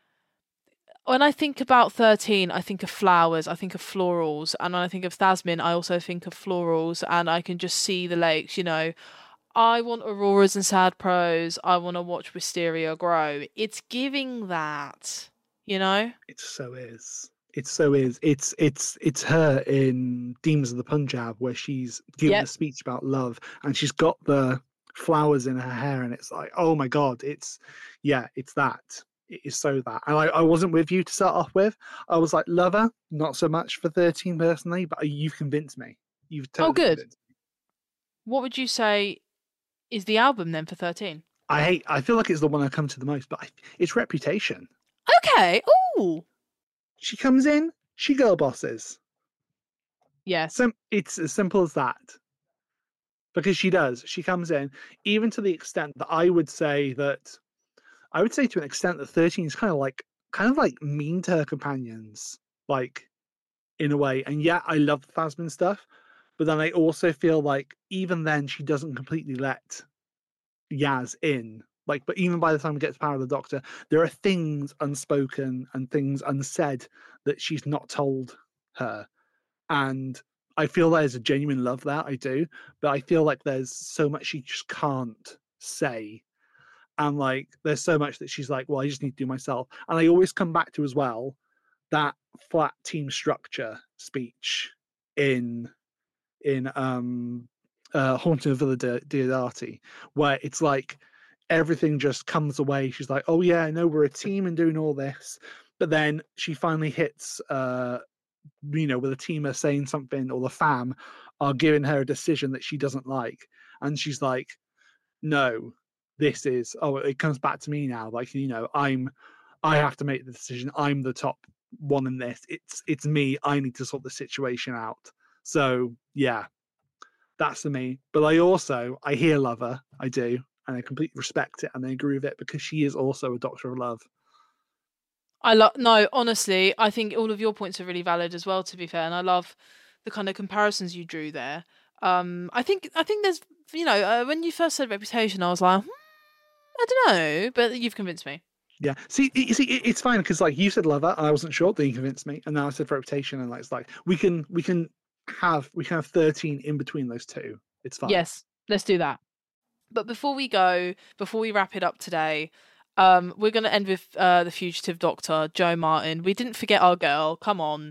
When I think about 13, I think of flowers, I think of florals. And when I think of Thasmin, I also think of florals. And I can just see the lakes, I want auroras and sad prose. I want to watch wisteria grow. It's giving that, It so is. It so is. It's her in Demons of the Punjab where she's giving a speech about love and she's got the flowers in her hair and it's like, oh my God, it's that. It is so that. And I wasn't with you to start off with. I was like, Lover, not so much for 13 personally, but you've convinced me. You've totally convinced me. What would you say is the album then for 13? I feel like it's the one I come to the most, but it's Reputation. Okay. Ooh. She comes in, she girl bosses. Yes. It's as simple as that. Because she does. She comes in, even to the extent that I would say that I would say to an extent that 13 is kind of like mean to her companions, like in a way. And yeah, I love the Phasmin stuff, but then I also feel like even then she doesn't completely let Yaz in. Like, but even by the time we get to Power of the Doctor, there are things unspoken and things unsaid that she's not told her. And I feel there's a genuine love there, I do, but I feel like there's so much she just can't say. And like there's so much that she's like, well, I just need to do myself. And I always come back to as well that flat team structure speech in Haunting of Villa Diodati, where it's like everything just comes away. She's like, oh yeah, I know we're a team and doing all this, but then she finally hits where the team are saying something or the fam are giving her a decision that she doesn't like, and she's like, no, this is, it comes back to me now, like, I have to make the decision, I'm the top one in this, it's me, I need to sort the situation out. So yeah, that's for me. But I hear Lover, I do, and I completely respect it and I agree with it because she is also a Doctor of Love. No, honestly, I think all of your points are really valid as well, to be fair, and I love the kind of comparisons you drew there. I think there's, when you first said Reputation, I was like, I don't know, but you've convinced me. Yeah, see, it's fine because like you said Lover, and I wasn't sure, then you convinced me, and now I said Reputation, and like it's like we can have 13 in between those two. It's fine. Yes, let's do that. But before we wrap it up today, we're going to end with the fugitive Doctor, Jo Martin. We didn't forget our girl. Come on.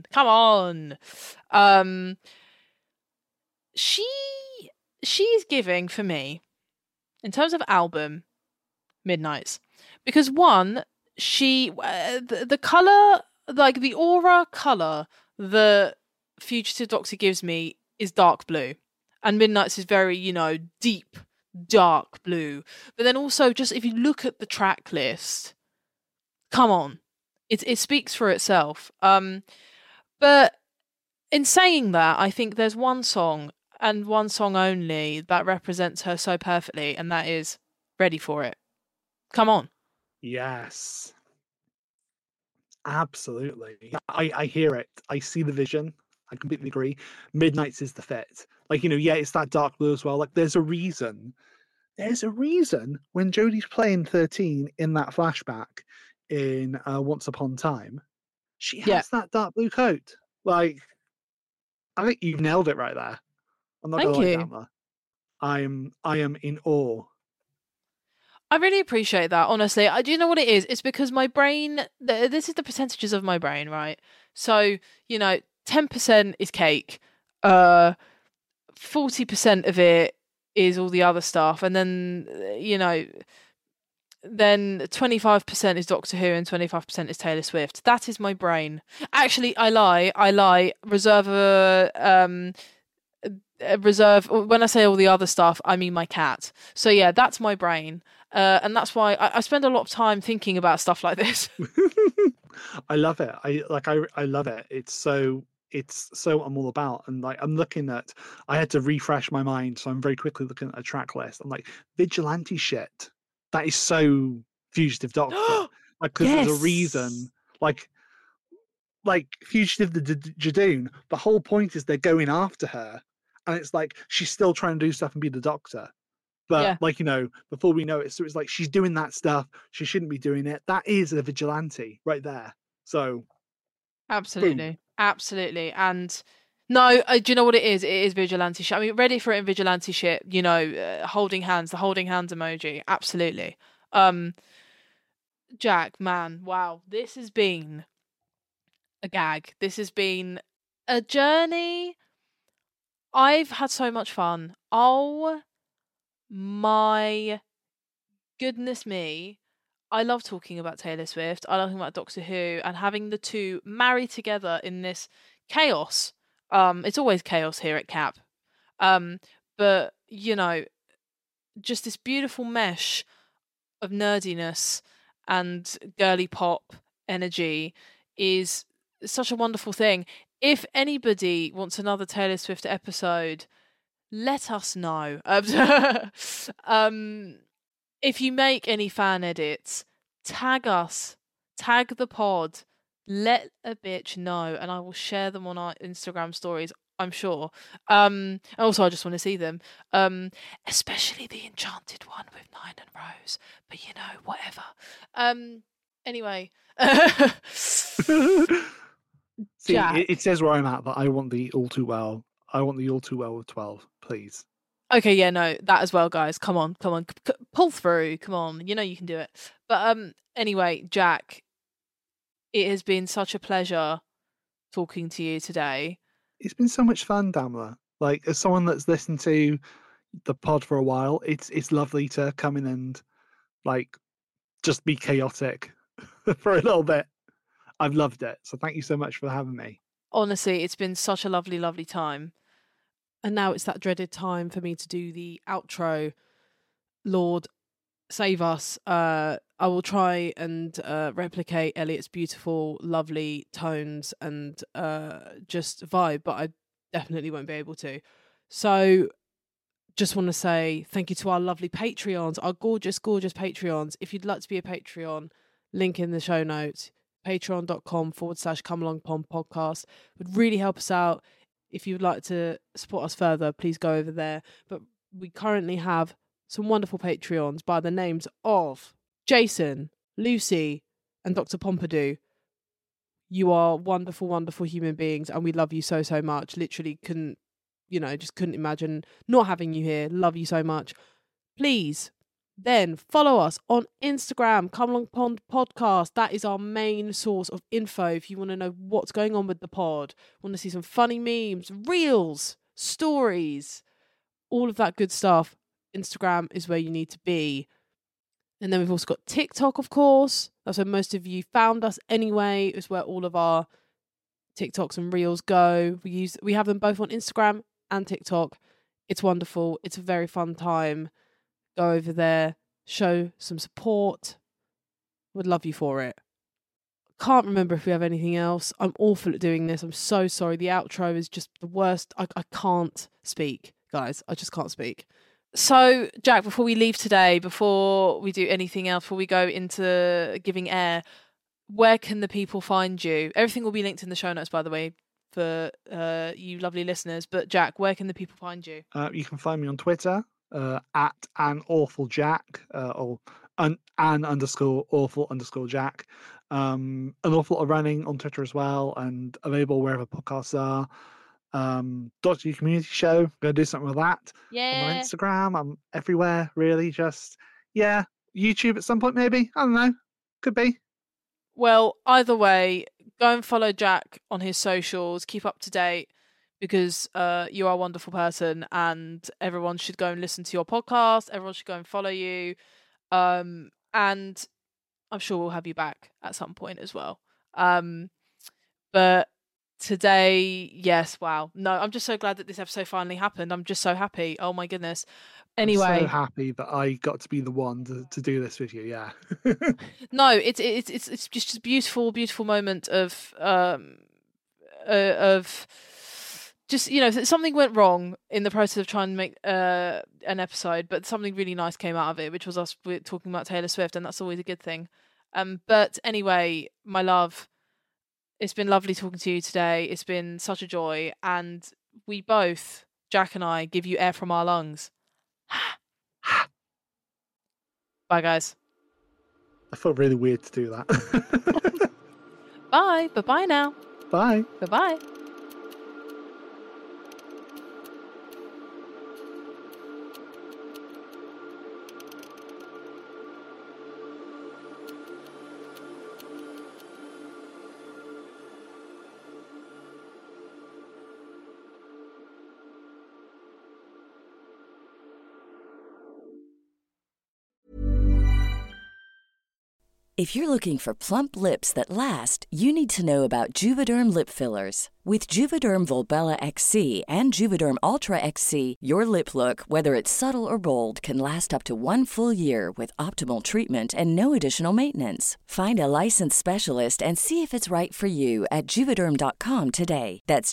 She's giving, for me, in terms of album, Midnights. Because one, she the colour, like the aura colour that Fugitive Doctor gives me is dark blue. And Midnights is very, deep, dark blue. But then also, just if you look at the track list, come on. It speaks for itself. But in saying that, I think there's one song, and one song only, that represents her so perfectly, and that is Ready for It. Come on. Yes. Absolutely. I hear it. I see the vision. I completely agree. Midnights is the fit. Like, it's that dark blue as well. Like, there's a reason when Jodie's playing 13 in that flashback in Once Upon Time, she has that dark blue coat. Like, I think you've nailed it right there. I'm not going to lie, Damla. I am in awe. I really appreciate that, honestly. Do you know what it is? It's because my brain, this is the percentages of my brain, right? So, 10% is cake, 40% of it is all the other stuff, and then, then 25% is Doctor Who and 25% is Taylor Swift. That is my brain. Actually, I lie. Reserve, when I say all the other stuff, I mean my cat. So yeah, that's my brain. And that's why I spend a lot of time thinking about stuff like this. I love it. I love it. It's so I'm all about. And like I'm looking at, I had to refresh my mind, so I'm very quickly looking at a track list. I'm like, vigilante shit. That is so Fugitive Doctor. Like, because there's a reason. Like Fugitive the Judoon. The whole point is they're going after her, and it's like she's still trying to do stuff and be the Doctor. But before we know it, so it's like she's doing that stuff. She shouldn't be doing it. That is a vigilante right there. So, absolutely, boom. Absolutely. And no, do you know what it is? It is vigilante shit. I mean, Ready for It and vigilante shit. Holding hands, the holding hands emoji. Absolutely. Jack, man, wow, this has been a gag. This has been a journey. I've had so much fun. Oh my goodness me. I love talking about Taylor Swift. I love talking about Doctor Who and having the two marry together in this chaos. It's always chaos here at CAP. But, just this beautiful mesh of nerdiness and girly pop energy is such a wonderful thing. If anybody wants another Taylor Swift episode, let us know. If you make any fan edits, tag us, tag the pod, let a bitch know, and I will share them on our Instagram stories, I'm sure. And also I just want to see them. Especially the enchanted one with 9 and Rose. But whatever. Anyway. See, Jack. it says where I'm at that I want the All Too Well. I want the All Too Well with 12, please. Okay, yeah, no, that as well, guys. Come on. Pull through. Come on. You can do it. But anyway, Jack, it has been such a pleasure talking to you today. It's been so much fun, Damla. Like, as someone that's listened to the pod for a while, it's lovely to come in and like just be chaotic for a little bit. I've loved it. So thank you so much for having me. Honestly, it's been such a lovely, lovely time. And now it's that dreaded time for me to do the outro. Lord, save us. I will try and replicate Elliot's beautiful, lovely tones and just vibe, but I definitely won't be able to. So just want to say thank you to our lovely Patreons, our gorgeous, gorgeous Patreons. If you'd like to be a Patreon, link in the show notes, patreon.com/comealongpond podcast. Would really help us out. If you would like to support us further, please go over there. But we currently have some wonderful Patreons by the names of Jason, Lucy, and Dr. Pompidou. You are wonderful, wonderful human beings, and we love you so, so much. Literally couldn't imagine not having you here. Love you so much. Please, then follow us on Instagram, Come Along Pond Podcast. That is our main source of info. If you want to know what's going on with the pod, want to see some funny memes, reels, stories, all of that good stuff, Instagram is where you need to be. And then we've also got TikTok, of course. That's where most of you found us anyway. It's where all of our TikToks and reels go. We have them both on Instagram and TikTok. It's wonderful. It's a very fun time. Go over there, show some support. Would love you for it. Can't remember if we have anything else. I'm awful at doing this. I'm so sorry. The outro is just the worst. I can't speak, guys. I just can't speak. So, Jack, before we leave today, before we do anything else, before we go into giving air, where can the people find you? Everything will be linked in the show notes, by the way, for you lovely listeners. But, Jack, where can the people find you? You can find me on Twitter. At @anawfuljack or _awful_jack. An awful are running on Twitter as well and available wherever podcasts are. Doctor Who Community Show, gonna do something with that. Yeah. I'm on Instagram, I'm everywhere really. Just YouTube at some point maybe. I don't know. Could be. Well, either way, go and follow Jack on his socials, keep up to date. Because you are a wonderful person and everyone should go and listen to your podcast. Everyone should go and follow you. And I'm sure we'll have you back at some point as well. But today, yes, wow. No, I'm just so glad that this episode finally happened. I'm just so happy. Oh my goodness. Anyway. I'm so happy that I got to be the one to do this with you, yeah. No, it's just a beautiful, beautiful moment of just, something went wrong in the process of trying to make an episode, but something really nice came out of it, which was us talking about Taylor Swift, and that's always a good thing. But anyway, my love, it's been lovely talking to you today. It's been such a joy, and we both, Jack and I, give you air from our lungs. Bye, guys. I felt really weird to do that. Bye. Bye-bye now. Bye. Bye-bye. If you're looking for plump lips that last, you need to know about Juvederm lip fillers. With Juvederm Volbella XC and Juvederm Ultra XC, your lip look, whether it's subtle or bold, can last up to 1 full year with optimal treatment and no additional maintenance. Find a licensed specialist and see if it's right for you at Juvederm.com today. That's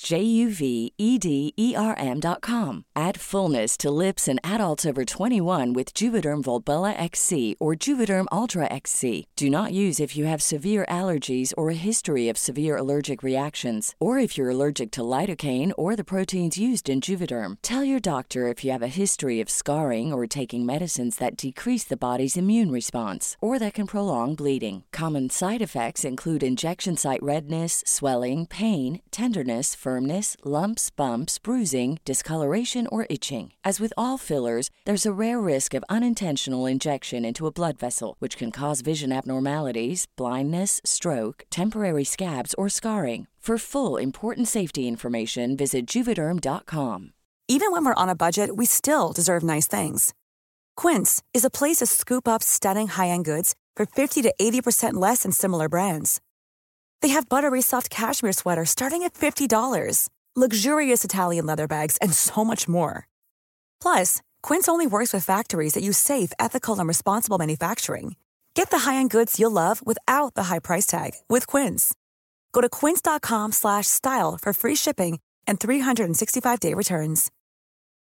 JUVEDERM.com. Add fullness to lips in adults over 21 with Juvederm Volbella XC or Juvederm Ultra XC. Do not use if you have severe allergies or a history of severe allergic reactions, or if you're allergic to lidocaine or the proteins used in Juvederm. Tell your doctor if you have a history of scarring or taking medicines that decrease the body's immune response or that can prolong bleeding. Common side effects include injection site redness, swelling, pain, tenderness, firmness, lumps, bumps, bruising, discoloration, or itching. As with all fillers, there's a rare risk of unintentional injection into a blood vessel, which can cause vision abnormalities, blindness, stroke, temporary scabs, or scarring. For full, important safety information, visit Juvederm.com. Even when we're on a budget, we still deserve nice things. Quince is a place to scoop up stunning high-end goods for 50 to 80% less than similar brands. They have buttery soft cashmere sweaters starting at $50, luxurious Italian leather bags, and so much more. Plus, Quince only works with factories that use safe, ethical, and responsible manufacturing. Get the high-end goods you'll love without the high price tag with Quince. Go to quince.com/style for free shipping and 365-day returns.